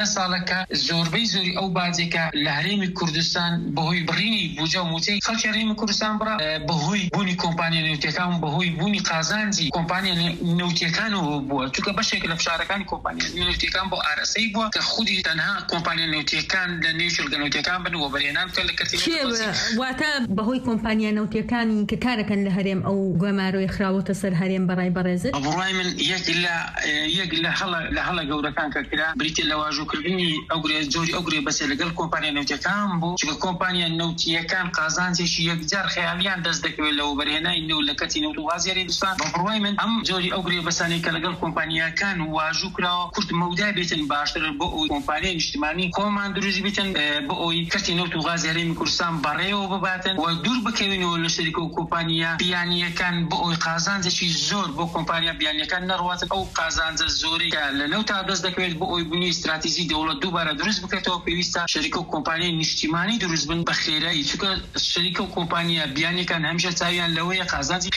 کە زۆربەی زۆری ئەو باجێکە لە هەرێمی کوردستان بەهۆی بڕینی بوجە و موچەی خەڵکی هەرێمی کوردستان بڕا بەهۆی بوونی کۆمپانیا نەوتیەکان و بەهۆی بوونی قازانجی کۆمپانیا نەوتیەکانەوە بووە، چونکە بەشێک لە فشارەکانی کۆمپانیا نەوتیەکان بۆ ئارەسەی بووە کە خودی تەنها کۆمپانیا نەوتیەکان لە نێو شەلگە نەوتیەکان بن و بەرهێنان بکەن لە کەرتی
واتە بەهۆی کۆمپانیا نەوتیەکانی کە کارەکەن لە هەرێم ئەو گوێمارۆی خراوەتە سەر هەرێم بەڕای بەڕێزت.
بڕای من یەک لە یەک لە هەڵە لە هەڵە گەورەکان کە کرا بریتە لە واژۆکردنی ئەو گرێ جۆری ئەو گرێ بەسێ لەگەڵ کۆمپانیا نەوتیەکان بوو، چونکە کۆمپانیا نەوتیەکان قازانجێکی یەکجار خەیالیان دەست دەکەوێت لەوە بەرهێنانی نێو لە کەتی نەوت و غازی هەرێمستان. بڕای من ئەم جۆری ئەو گرێ بەسانەی کە لەگەڵ کۆمپانیاکان واژوو کراوە کورت مەودای بێتن باشتر بۆ ئەوی کۆمپانیای نیشتیمانی خۆمان دروست بێتن بۆ ئەوی کەتی نەوت و غازی هەرێمی کوردستان بەڕێوە بباتن و دوور بکەوێنەوە لە شەریکە و کۆمپانیا بیانیەکان بۆ ئەوی قازانجێکی زۆر بۆ کۆمپانیا بیانیەکان نەڕواتن ئەو قازانجە زۆری کە لە نەوتا دەست دەکەوێت بۆ ئەوی بوونی استراتیژی دەوڵەت دووبارە دروست بکەیتەوە پێویستە شەریکە و کۆمپانیای نیشتیمانی دروست بن بە خێرایی، چونکە شەریکە و کۆمپانیا بیانیەکان هەمیشە چاویان لەوەیە قازانجی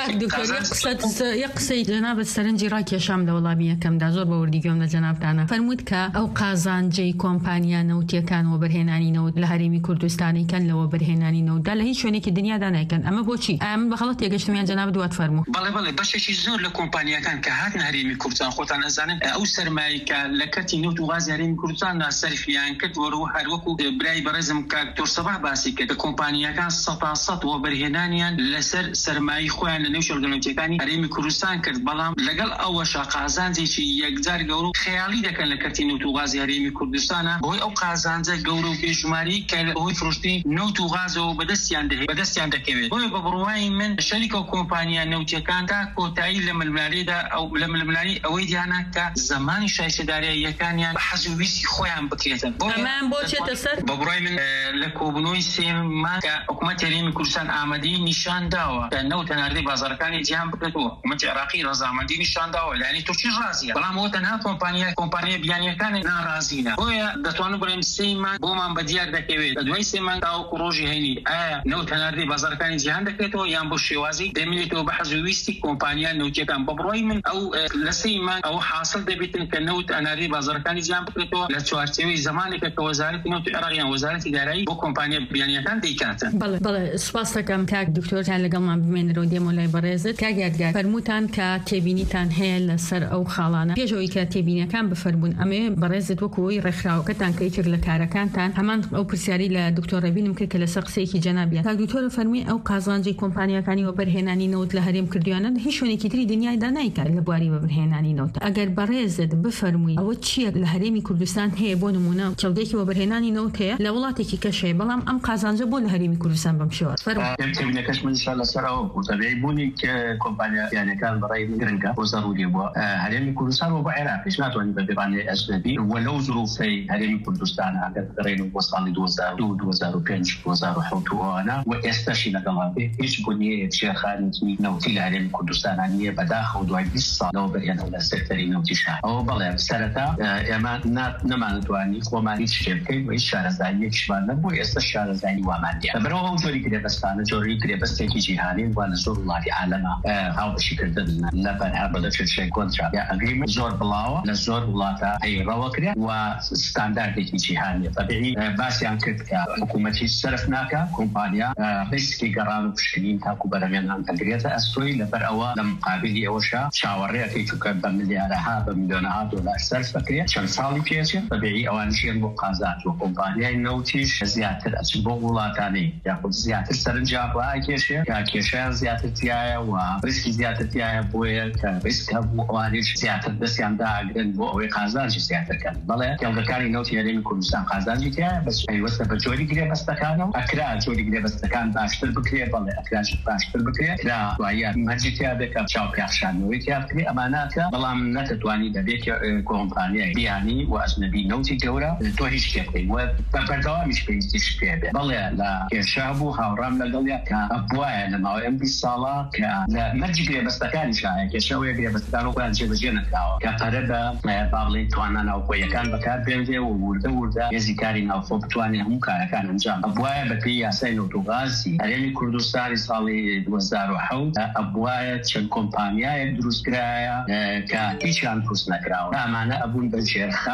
یەک قسەی جەنابەت سەرنجی ڕاکێشام لە وەڵامی یەکەمدا زۆر بە وردیگەم لە جەنابتانە فەرمووت کە ئەو قازانجەی کۆمپانیا نەوتیەکان و بەرهێنانی نەوت لە هەرێمی کوردستانی کەن لەوە بەرهێنانی نەوتدا لە هیچ شوێنێکی دنیادا نایکەن. ئەمە بۆچی؟ ئەمە بەخەڵەت تێگەشتمیان جەناب دوات فەرموو.
بەڵێ بەڵێ بەشێکی زۆر لە کۆمپانیەکان کە هاتن هەرێمی کوردستان خۆتان ئەزانن ئەو سەرمایەی کە لە کەتی نەوت و غازی هەرێمی کوردستان سەرفیان کرد وەرەوە هەروەکو برای بەڕێزم کاکتۆر سەباح باسی کرد کە کۆمپانیەکان سەد تا سەد وە بەرهێنانیان لەسەر سەرمایەی خۆیان لە نێو شەلگە نەوتیەکانی هەرێمی کوردستان کرد، بەڵام لەگەڵ ئەوەشە قازانجێکی یەکجار گەورە خەیاڵی دەکەن لە کەتی نەوت و غازی هەرێمی کوردستانە بۆی ئەو قازانجە گەورە و بێژماری کە بەهۆی فرۆشتنی نەوت و غازەوە بەدەستیان دەهێت بەدەستیان دەکەوێت. بۆیە بە بڕوای من شەریکە و کۆمپانیا نەوتیەکان تا کۆتایی لە ململارێدا ئەو لە ململاری ئەوەی دیانە کە زمانی شایستەداریەکانیان بە حەز و ویستی خۆیان بکرێتن.
ئەمان بۆ چێتە سەر؟
بە بڕای من لە کۆبنەوەی سێمان کە حکوومەتی هەرێمی کوردستان ئامادەی نیشان داوە کە نەوت هەناردەی بازاڕەکانی جیهان بکرێتەوە، حکوومەتی عێراقی ڕەزامەندی نیشان داوە، یعنی تورکی ڕازیە، بەڵام ئەوە تەنها کۆمپانیا کۆمپانیا بیانیەکانی ناڕازینە. بۆیە دەتوانم بڵێم سێمان بۆمان بەدیار دەکەوێت لە دوای سێمان تاوەکو ڕۆژی هەینی ئایا نەوت هەناردەی بازاڕەکانی جیهان دەکرێتەوە یان بۆ شێوازی دەمێنێتەوە بە حەز و ویستی کۆمپانیا نەوتیەکان. بە بڕای من ئەو لە سێمان ئەوە حاصل دەبێتن کە نەوت هەناردەی بازاڕەکانی جیهان بکرێتەوە لە چوارچێوەی زمانێکە کە وەزارەتی نەوت عێراقیان وەزارەتی دارایی بۆ کۆمپانیا بیانیەکان دەیکاتن.
بەڵێ بەڵێ سوپاس دەکەم کاک دکتۆرتان لەگەڵمان بمێنەرەوە دێمە لای بەڕێزت. کاک یادگار فەرمووتان کە تێبینیتان هەیە لەسەر ئەو خاڵانە پێشەوەی کە تێبینیەکان بفەربوون ئەمێ بەڕێزت وەکوی ڕێکخراوەکەتان کە یەکێک لە کارەکانتان هەمان ئەو پرسیاری لە دکتۆر ڕەبینم کرد کە لەسەر قسەیەکی جەنابیان کاک دکتۆر فەرمی ئەو قازانجی کۆمپانیەکانی وەبەرهێنانی نەوت لە هەرێم کردویانە هیچ شوێنێکی تری دنیایدا نایکات لە بواری وەبەرهێنانی نەوت. ئەگەر بەڕێزت بفەرمووی ئەوە چییە لە هەرێمی کوردستان هەیە بۆ نمونە چەڵگەیەکی وەبەرهێنانی نەوت هەیە لە وڵاتێکی کەشەیە بەڵام ئەم قازانجە بۆ لە هەرێمی کوردستان بەم شێوە
تێبینەکەش من ئینشاء الله سەرەوە بوتەبێ بوونی کە کۆمپانیا بیانیەکان بەڕای من گرنگە بۆ ضروری بووە هەرێمی کوردستان و بۆ عێراقیش ناتوانین بە بێبانەی ئەجنەبی وەلەو ظروفەی هەرێمی کوردستان ئەگەر بگەڕێن بۆ ساڵی دوو هەزار و دوو دوو هەزار و پێنج دوو هەزار و حەوت وانە و ئێستاشی لەگەڵا بێ هیچ بنیەیەک شێرخانێکی نەوتی لە هەرێمی کوردستان نییە بەداخەوە دوای بیست ساڵ لەوە بەرهێنەوە لە سێکتەری نەوتی شار. ئەوە بەڵێ سەرەتا ئێمە نەمانتوانی خۆمان هیچ شتێ بکەین و هیچ شارەزاییەکیشمان نەبوو، ئێستا شارەزایی وامان دیە. بەبەرەوە ئەو جۆری گرێبەستانە جۆری گرێبەستێکی جیهانی وان لە زۆر وڵاتی عالەمە هاوبەشیکردن لە بەرهەمە لە چێشەی کۆنترا یا ئەگریمنت زۆر بڵاوە لە زۆر وڵاتە هەیڕەوە کرێ و ستانداردێکی جیهانیە. طبیعی باسییان کرد کە حکوومەتی سەرف ناکە کۆمپانیا ڕیسکی گەڕان و پشکنین تاکو بەرەمێنان ئەگرێتە ئەستۆی لەبەر ئەوە لە مقابلی ئەوەشە چاوەڕێەکەی چووکە بە ملیارەها بە میلیۆنەها دۆلار سەرف بکرێت چەند ساڵی پێچێت. طبیعی ئەوانشیان بۆ قازانج و کۆمپانیای نەوتیش زیاتر ئەچن بۆ وڵاتانی یاخود زیاتر سەرنجام ڕاکێشێ کا کێشیان زیاتر تایە و ریسکی زیاتر تایە بۆیە کە ریسکە بۆ ئەوانیش زیاتر دەستیان داگرن بۆ ئەوەی قازانجی زیاترکەن. بەڵێ کێڵگەکانی نەوتی هەرێمی کوردستان قازانجی تایە بەس پەیوەستە بە جۆری گرێبەستەکانەوە ئەکرا جۆری گرێبەستەکان باشتر بکرێت بەڵێ ئەکراش باشتر بکرێت کرا دوایە مەرجی تیا بێکە چاوپێخشانەوەی تیا بکرێت ئەماناتە بەڵام نەتەتوانی دەبێت کۆمپانیای بیانی و ئەجنەبی نەوتی گەورە تۆ هیچ شتێک و بەردەوامیش پێویستیش پێ بێت. بەڵێ لە کێشا بوو هاوڕام لەگەڵیا کە بواە لە ماوەی ئەم بیست ساڵە کە لە مەرجی گرێبەستەکانی شایە کێشەوەی گرێبەستەکان وەکوان جێبەجێ نەکراوە کە پەرە بە با بڵێن توانان ناوخۆیەکان بەکار بێنرێ و وردە وردە هێزی کاری ناوخۆ بتوانێت هەموو کارەکان ئەنجام بوایە بە پێی یاسای نەوت و غازی هەرێمی کوردستانی ساڵی دوو هەزار و حەوت ئەبوایە چەند کۆمپانیایەک دروستکرایە کە هیچیان دروست نەکراوە. ئەمانە ئەبوون بە ژێرخانی نەوت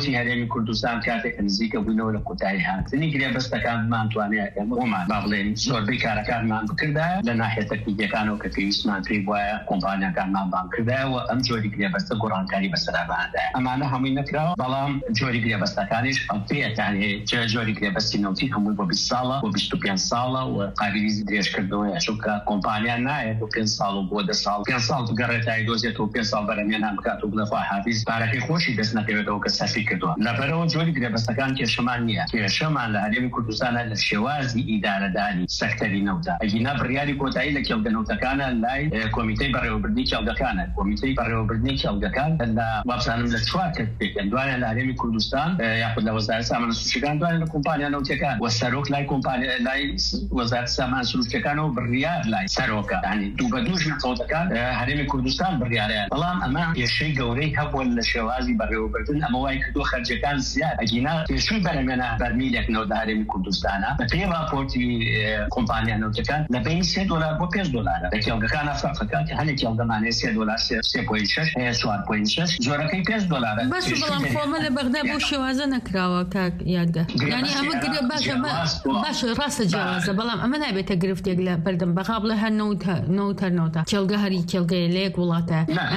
نەوتی هەرێمی کوردستان کاتێک نزیکە بوونەوە لە قوتایی هاتنی گرێبەستەکانمان توانێت ئێمە با بڵێن زۆربەی کارەکانمان بکردایە لە ناحیە تەکنیکیەکانەوە کە پێویستمان پێی وایە کۆمپانیاکانمان بان کردایەوە ئەم جۆری گرێبەستە گۆڕانکاری بەسەراباندایە ئەمانە هەمووی نەکراوە بەڵام جۆری گرێبەستەکانیش ئەڵپەیەکان هەیە جۆری گرێبەستی نەوتی هەمووی بۆ بیست ساڵە بۆ بیست و پێنج ساڵە و قابلی درێژکردنەوەیە چونکە کۆمپانیان نایەت بۆ پێنج ساڵ و بۆ دە ساڵ پێنج ساڵ بگەڕێتای دۆزێتەوە پێنج ساڵ بەرهەمهێنان بکات و بڵێ خوا حافیز پارەکەی خۆشی دەست نەکەوێتەوە کە سەرفی کردووە لەبەرەوە جۆری گرێبەستەکان کێشەمان نییە کێشەمان لە هەرێمی کوردستانە لە شێوازی ئیدارەدانی سەکتەری نەوتە ئەگینا بڕیاری کۆتایی لە کێڵگەنەوتەکانە لای کۆمیتەی بەڕێوەبردنی کێڵگەکانە کۆمیتەی بەڕێوەبردنی کێڵگەکان لە وابزانم لە چوار کەس پێکەن دوانە لە هەرێمی کوردستان یاخود لە وەزارەتی سامانە سروشتیەکان دوانە لە کۆمپانیا نەوتیەکان و سەرۆک لای کۆمپانیا لای وەزارەتی سامانە سروشتیەکانەوە بڕیار لای سەرۆکە یعنی دوو بە دووش نەقەوتەکان هەرێمی کوردستان بڕیاریان بەڵام ئەمە کێشەی گەورەی هەبووە لە شێوازی بەڕێوەبردن ئەمە وای کردووە خەرجەکان زیاد ئەگینا کێشەی بەرهەمهێنا بەرمیلێک نەوت هەرێمی کوردستانە بە پێی راپۆرتی کۆمپانیا نەوتەکان لە بین سێ دۆلار بۆ پێنج دۆلارە لە کێڵگەکان ئەفرافەکان کە هەنێک کێڵگەمانەیە سێ دۆلار سێ پۆینت شەش هەیە چوار پۆینت شەش زۆرەکەی پێنج دۆلارە
باش بەڵام خۆمە لە بەغدا بۆ شێوازە نەکراوە کاک یادگار یعنی ئەمە گرێ باشە باشە ڕاستە جیاوازە بەڵام ئەمە نابێتە گرفتێک لە بەردەم بەغا بڵێ هەر نەوت هەر نەوتە کێڵگە هەری کێڵگەیە لە یەک وڵاتە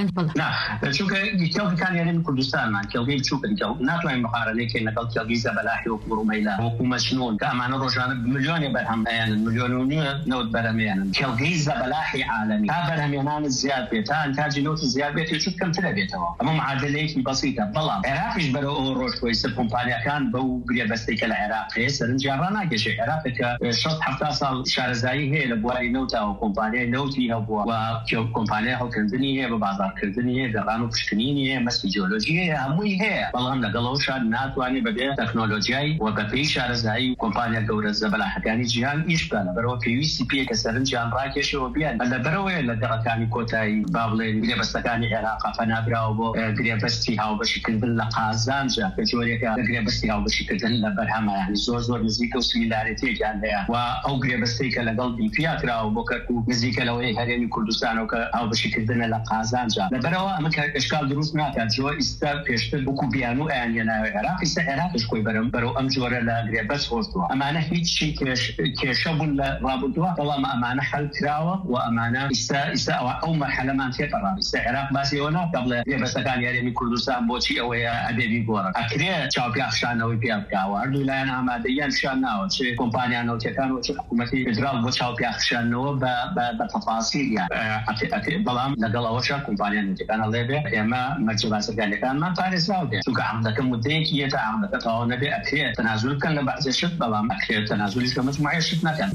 چونکە کێڵگەکان هەرێمی کوردستانمان کێڵگەی بچووکن ناتوانین مقارنەیەکەین لەگەڵ کێڵگەی زەبەلاحی وەکو ڕومەیلا وەکو مەچنۆن کە ئەمانە ڕۆژانە ملیۆنێ بەرهەمهێنن ملیۆن و نیوە نەوت بەرهەمهێنن کێڵگەی زەبەلاحی عالەمی تا بەرهەمهێنان زیاد بێت تا ئەنتاجی نەوت زیاد بێت چوت کەمترە بێتەوە ئەمە معادلەیەکی بەسیطە بەڵام عێراقیش بەرەو ئەوە ڕۆژخۆیسە کۆمپانیاکان بەو گرێبەستەی کە لە عێراق هەیە سەرنجیان ڕاناکێشێ عێراق کە شەست هەفتا ساڵ شارەزایی هەیە لە بواری نەوتەوە کۆمپانیای نەوتی هەبووە و کۆمپانیای هەڵکردنی هەیە بە بازارکردنی هەیە گەڕان و پشکنینی هەیە مەسی جیۆلۆژی هەیە هەمووی هەیە بەڵام لەگەڵەوە شار ناتوانێت بەبێ تەکنۆلۆژیای و بەپێی شارەزایی کۆمپانیا گەورە زەبەلاحەکانی جیهان ئیش بکات بەرەوە پێویستی پێیە کە سەرنجیان ڕاکێشەوە بیان لەبەرەوەیە لە گەڕەکانی کۆتایی با بڵێن گرێبەستەکانی عێراق پەنابراوە بۆ گرێبەستی هاوبەشیکردن لە قازانجا کە جۆرێکە لە گرێبەستی هاوبەشیکردن لە بەرهەمە یعنی زۆر زۆر نزیکە و سمیلارەتیەکیان هەیە و ئەو گرێبەستەی کە لەگەڵ دیپیا کراوە بۆ کەرکووک نزیکە لەوەی هەرێمی کوردستانەوە کە هاوبەشیکردنە لە قازانجا لەبەرەوە ئەمە ئەشکال دروست ناکات جۆ ئیستا پێشتر بۆ کوبیان و ئەیانێناوە عێراق ئیستا عێراقش خۆی بەرەم بەرەو ئەم جۆرە لە گرێبەست خۆشتووە ئەمانە هیچی کێشە بوون لە ڕابردووە بەڵام ئەمانە حەل کراوە و ئەمانە ئیستا ئیستا ئەو مەرحەلەمان تێپەڕا ئیستا عێراق باسی ئەوە ناکە بڵێ گرێبەستەکان هەرێمی کوردستان بۆچی ئەوەیە ئەدەبی گۆڕە ئەکرێ چاوپیاخشانەوەی پێ بکاوە هەردوو لایەن ئامادەیان شان ناوە چ کۆمپانیا نەوتیەکان و چ حکوومەتی فدرال بۆ چاوپیاخشانەوە بە تەفاسیلیان بەڵام لەگەڵەوەشە کۆمپانیا نەوتیەکان هەڵێ بێ ئێمە مەرجە باسەکانەکانمان پارێزراو دێ چونکە عەمدەکە مودەیەکی هەیە عەمدەکە تەواو نەبێ ئەکرێ تەنازول بکەن لە بەعزێ شت بەڵام ئەکرێ تەنازولیش لە مجموعەیە شت نەکەن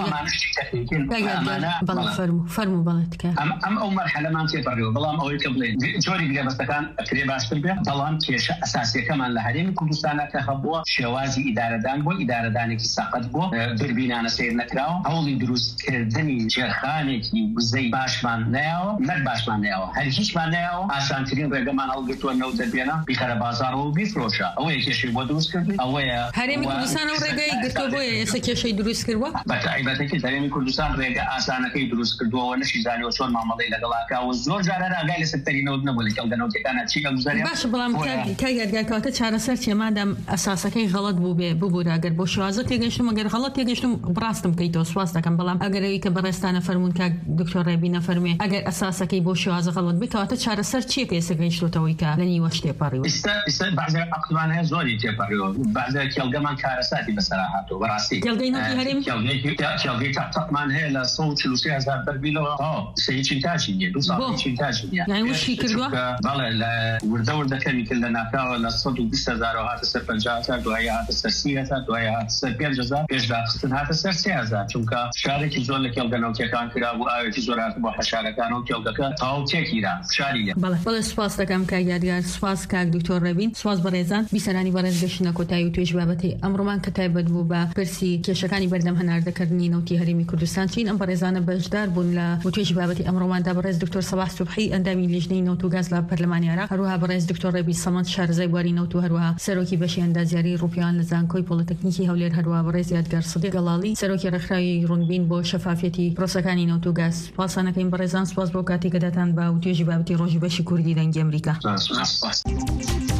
ئەم ئەو مەرحەلەمان تێپەڕیەوە بەڵام ئەوەی کە بڵێن جۆری گرێبەستەکان ئەکرێ باشتر بێ بەڵام کێشە ئەساسیەکەمان لە هەرێمی کوردستانە کە هەبووە شێوازی ئیدارەدان بۆ ئیدارەدانێکی سەقەت بۆ بربینانە سیر نەکراوە هەوڵی دروستکردنی جێرخانێکی وزەی باشمان نایەوە نەک باشمان نایەوە هەر هیچمان نایەوە ئاسانترین ڕێگەمان هەڵگرتووە نەوت دەبێنە بیخەرە بازاڕەوە و بیفرۆشە ئەوەیە کێشەی بۆ دروست کردی ئەوەیە
هەرێمی کوردستان ئەو ڕێگەی گرتووە بۆیە ئێستا کێشەی دروست کردووە
بەتایبەتێکی هەرێمی کوردستان ڕێگە ئاسانەکەی دروست کردووە نەشی زانیوە چۆن مامەڵەی لەگەڵاکاوە زۆر جارە ئاگای لە سەکتەری نەوت نەبوو لە کێڵگەنەوتیەکانە چی ئەگوزارێ
باش بەڵام کە یادگارکەوتە چارەسەر چێ مادام ئەساسەکەی غەڵەت بوو بێ ببوورە ئەگەر بۆ شوازە تێگەشتم ئەگەر غەڵەت تێگەشتم ڕاستم بکەیتەوە سواز دەکەم بەڵام ئەگەرەوەی کە بەڕێستانە فەرموون کە دکتۆر ڕێبینە فەرمێ ئەگەر ئەساسەکەی بۆ شوازە غەڵەت بکەواتە چارەسەر چیە کە ئێستا گەیشتوتەوەی کە لە نیوەش تێپەڕیوە
ئێستا بەعزێ عەقڵمان هەیە زۆری تێپەڕیوە بەعزێ کێڵگەمان کارەساتی بەسەرا هاتووە بەڕاستی
کێڵگەی نەوتی هەرێم
کێڵگەی تەقمان هەیە لە سەد و چل و سێ هەزار بەرمیلەوە سەیچین تاچی نیە دوو ساڵی چین تاچی نیە
یعنی وشی کردووە
بەڵێ لە وردە وردەکەمی کرد لە ناکاوە لە سەد و بیست هەزار هاتە سەر پەنجا هەزار دوای هاتە سەر سی هەزار دوای هاتە سەر پێنج هەزار پێشداخستن هاتە سەر سێ هەزار چونکە شارێکی زۆر لە کێڵگەنەوتیەکان کرابوو ئاوێکی زۆر هاتە بۆ حەشارەکان و کێڵگەکە تەواو تێکیرا شاری
بەڵێ بەڵێ سوپاس دەکەم کاک یادگار سوپاس کاک دکتۆر ڕێبین سوپاس بەڕێزان بیسەرانی بەڕێز گەشتنە کۆتایی و توێژ بابەتی ئەمڕۆمان کە تایبەت بوو بە پرسی کێشەکانی بەردەم هەناردەکردنی نەوتی هەرێمی کوردستان چین ئەم بەڕێزانە بەشدار بوون لە توێژ بابەتی ئەمڕۆماندا بەڕێز دکتۆر سەباح سوبحی ئەندامی لیژنەی نەوت و گاز لە پەرلەمانی عێراق هەروەها بەڕێز دکتۆر ڕێبی سەمەد شارەزای بواری نەوت و هەروەها سەرۆکی بەشی ئەندازیاری ڕوپیان لە زانکۆی پۆلیتەکنیکی هەولێر هەروەها بەڕێز یادگار سەدیق گەڵاڵی سەرۆکی ڕێکخراوی ڕوونبین بۆ شەفافیەتی پرۆسەکانی نەوت و گاز سوپاسانەکەین بەڕێزان سوپاس بۆ کاتی کە دەتان با و توێژی بابەتی ڕۆژی بەشی کوردی دەنگی ئەمریکا.